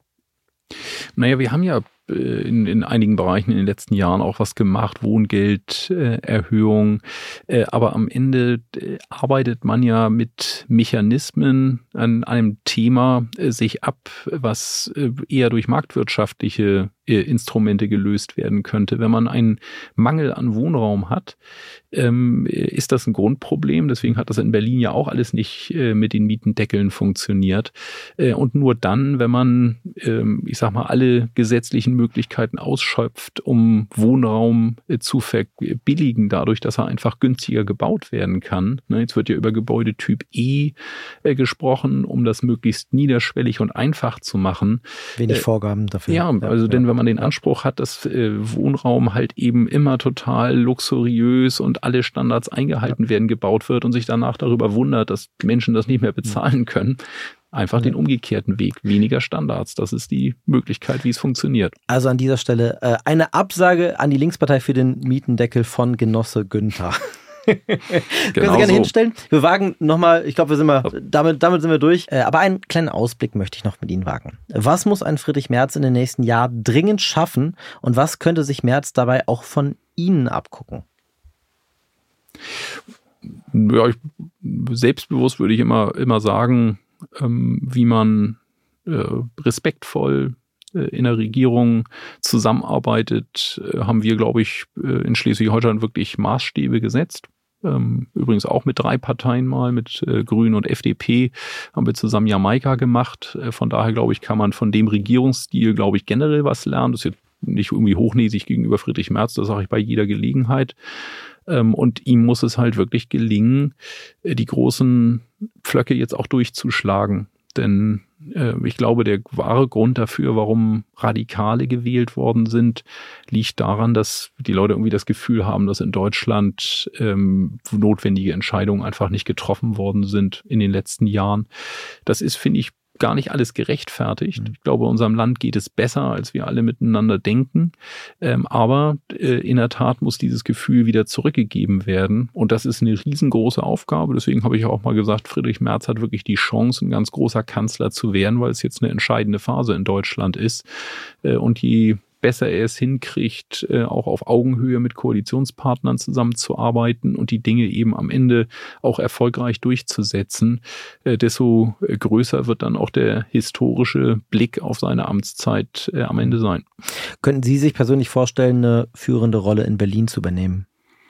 S1: Naja, wir haben ja in, in einigen Bereichen in den letzten Jahren auch was gemacht, Wohngelderhöhung, äh, aber am Ende äh, arbeitet man ja mit Mechanismen an einem Thema äh, sich ab, was äh, eher durch marktwirtschaftliche äh, Instrumente gelöst werden könnte. Wenn man einen Mangel an Wohnraum hat, ähm, ist das ein Grundproblem. Deswegen hat das in Berlin ja auch alles nicht äh, mit den Mietendeckeln funktioniert. Äh, und nur dann, wenn man, äh, ich sag mal, alle gesetzlichen Möglichkeiten ausschöpft, um Wohnraum äh, zu verbilligen, dadurch, dass er einfach günstiger gebaut werden kann. Ne, jetzt wird ja über Gebäudetyp E äh, gesprochen, um das möglichst niederschwellig und einfach zu machen.
S7: Wenig
S1: äh,
S7: Vorgaben dafür.
S1: Ja, also ja, denn wenn man den Anspruch hat, dass äh, Wohnraum halt eben immer total luxuriös und alle Standards eingehalten werden, gebaut wird und sich danach darüber wundert, dass Menschen das nicht mehr bezahlen können. Einfach den umgekehrten Weg, weniger Standards. Das ist die Möglichkeit, wie es funktioniert.
S7: Also an dieser Stelle äh, eine Absage an die Linkspartei für den Mietendeckel von Genosse Günther. Können Sie
S1: Genau
S7: gerne
S1: so.
S7: hinstellen. Wir wagen nochmal, ich glaube, wir sind mal, damit, damit sind wir durch. Äh, aber einen kleinen Ausblick möchte ich noch mit Ihnen wagen. Was muss ein Friedrich Merz in den nächsten Jahren dringend schaffen und was könnte sich Merz dabei auch von Ihnen abgucken?
S1: Ja, ich, selbstbewusst würde ich immer, immer sagen, ähm, wie man äh, respektvoll in der Regierung zusammenarbeitet, haben wir, glaube ich, in Schleswig-Holstein wirklich Maßstäbe gesetzt. Übrigens auch mit drei Parteien mal, mit Grünen und F D P, haben wir zusammen Jamaika gemacht. Von daher, glaube ich, kann man von dem Regierungsstil, glaube ich, generell was lernen. Das ist jetzt nicht irgendwie hochnäsig gegenüber Friedrich Merz, das sage ich bei jeder Gelegenheit. Und ihm muss es halt wirklich gelingen, die großen Pflöcke jetzt auch durchzuschlagen. Denn äh, ich glaube, der wahre Grund dafür, warum Radikale gewählt worden sind, liegt daran, dass die Leute irgendwie das Gefühl haben, dass in Deutschland ähm, notwendige Entscheidungen einfach nicht getroffen worden sind in den letzten Jahren. Das ist, finde ich, gar nicht alles gerechtfertigt. Ich glaube, unserem Land geht es besser, als wir alle miteinander denken. Ähm, aber äh, in der Tat muss dieses Gefühl wieder zurückgegeben werden. Und das ist eine riesengroße Aufgabe. Deswegen habe ich auch mal gesagt, Friedrich Merz hat wirklich die Chance, ein ganz großer Kanzler zu werden, weil es jetzt eine entscheidende Phase in Deutschland ist. Äh, und je besser er es hinkriegt, auch auf Augenhöhe mit Koalitionspartnern zusammenzuarbeiten und die Dinge eben am Ende auch erfolgreich durchzusetzen, desto größer wird dann auch der historische Blick auf seine Amtszeit am Ende sein.
S7: Könnten Sie sich persönlich vorstellen, eine führende Rolle in Berlin zu übernehmen?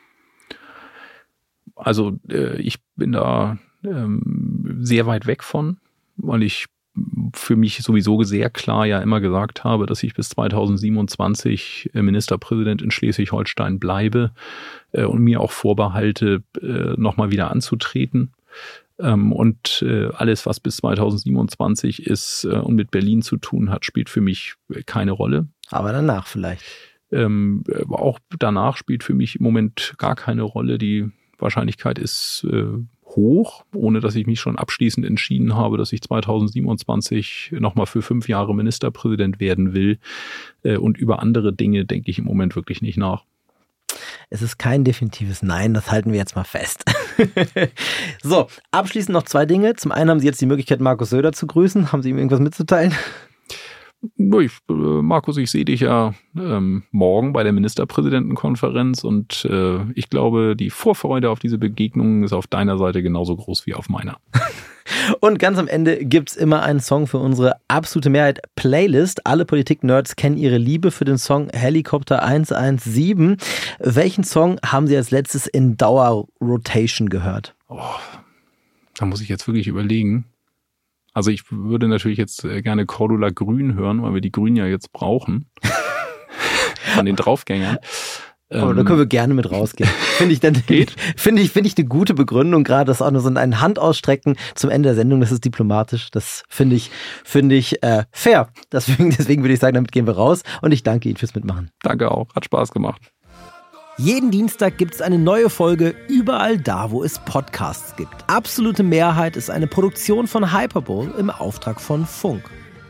S1: Also ich bin da sehr weit weg von, weil ich für mich sowieso sehr klar ja immer gesagt habe, dass ich bis zweitausendsiebenundzwanzig Ministerpräsident in Schleswig-Holstein bleibe äh, und mir auch vorbehalte, äh, nochmal wieder anzutreten. Ähm, und äh, alles, was bis zweitausendsiebenundzwanzig ist äh, und mit Berlin zu tun hat, spielt für mich keine Rolle.
S7: Aber danach vielleicht.
S1: Ähm, aber auch danach spielt für mich im Moment gar keine Rolle. Die Wahrscheinlichkeit ist äh, hoch, ohne dass ich mich schon abschließend entschieden habe, dass ich zweitausendsiebenundzwanzig nochmal für fünf Jahre Ministerpräsident werden will. Und über andere Dinge denke ich im Moment wirklich nicht nach.
S7: Es ist kein definitives Nein, das halten wir jetzt mal fest. So, abschließend noch zwei Dinge. Zum einen haben Sie jetzt die Möglichkeit, Markus Söder zu grüßen. Haben Sie ihm irgendwas mitzuteilen?
S1: Ich, äh, Markus, ich sehe dich ja ähm, morgen bei der Ministerpräsidentenkonferenz und äh, ich glaube, die Vorfreude auf diese Begegnung ist auf deiner Seite genauso groß wie auf meiner.
S7: Und ganz am Ende gibt's immer einen Song für unsere absolute Mehrheit Playlist. Alle Politik-Nerds kennen ihre Liebe für den Song Helikopter eins eins sieben. Welchen Song haben Sie als letztes in Dauer-Rotation gehört?
S1: Oh, da muss ich jetzt wirklich überlegen. Also ich würde natürlich jetzt gerne Cordula Grün hören, weil wir die Grünen ja jetzt brauchen. Von den Draufgängern.
S7: Aber da können wir gerne mit rausgehen. Finde ich dann, finde ich, finde ich eine gute Begründung, gerade das auch nur so ein Handausstrecken zum Ende der Sendung, das ist diplomatisch, das finde ich, finde ich äh, fair. Deswegen, deswegen würde ich sagen, damit gehen wir raus und ich danke Ihnen fürs Mitmachen.
S1: Danke auch, hat Spaß gemacht.
S7: Jeden Dienstag gibt es eine neue Folge überall da, wo es Podcasts gibt. Absolute Mehrheit ist eine Produktion von Hyperbowl im Auftrag von Funk.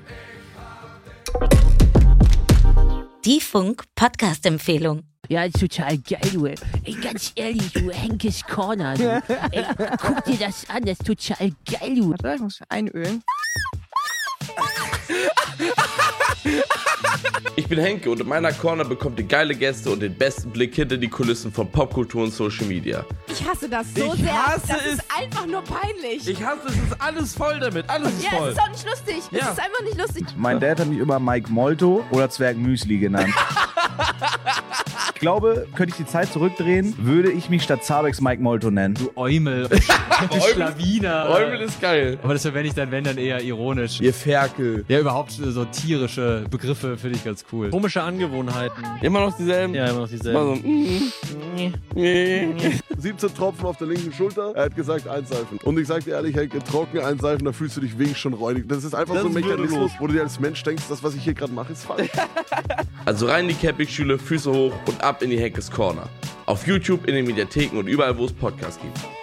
S6: Die Funk-Podcast-Empfehlung.
S8: Ja, total geil, du. Ey, ganz ehrlich, du, Henkes Corner, du. Ey, guck dir das an, das ist total geil, du.
S5: Warte, ich muss einölen.
S9: Ich bin Henke und in meiner Corner bekommt ihr geile Gäste und den besten Blick hinter die Kulissen von Popkultur und Social Media.
S10: Ich hasse das so
S9: ich
S10: sehr.
S9: Hasse
S10: das
S9: es.
S10: ist einfach nur peinlich.
S9: Ich hasse es, es ist alles voll damit, alles ist
S10: ja,
S9: voll.
S10: es ist auch nicht lustig.
S9: Ja.
S10: Es ist einfach nicht lustig.
S11: Mein Dad hat mich immer Mike Molto oder Zwerg Müsli genannt. Ich glaube, könnte ich die Zeit zurückdrehen, würde ich mich statt Zabex Mike Molto nennen.
S12: Du Eumel, du Schlawiner.
S9: Eumel ist geil.
S12: Aber das verwende ich dann, wenn, dann eher ironisch.
S9: Ihr Ferkel.
S12: Ja, überhaupt so tierische Begriffe finde ich ganz cool.
S13: Komische Angewohnheiten.
S9: Immer noch dieselben?
S13: Ja, immer noch dieselben.
S14: So, siebzehn Tropfen auf der linken Schulter. Er hat gesagt, einseifen. Und ich sag dir ehrlich, hey, trocken einseifen, da fühlst du dich wenigstens schon räudig. Das ist einfach
S9: Das
S14: so ein
S9: ist
S14: Mechanismus,
S9: würdelos.
S14: wo du dir als Mensch denkst, das, was ich hier gerade mache, ist falsch.
S9: Also rein in die Campingstühle, Füße hoch und ab in die Heckes Corner. Auf YouTube, in den Mediatheken und überall, wo es Podcasts gibt.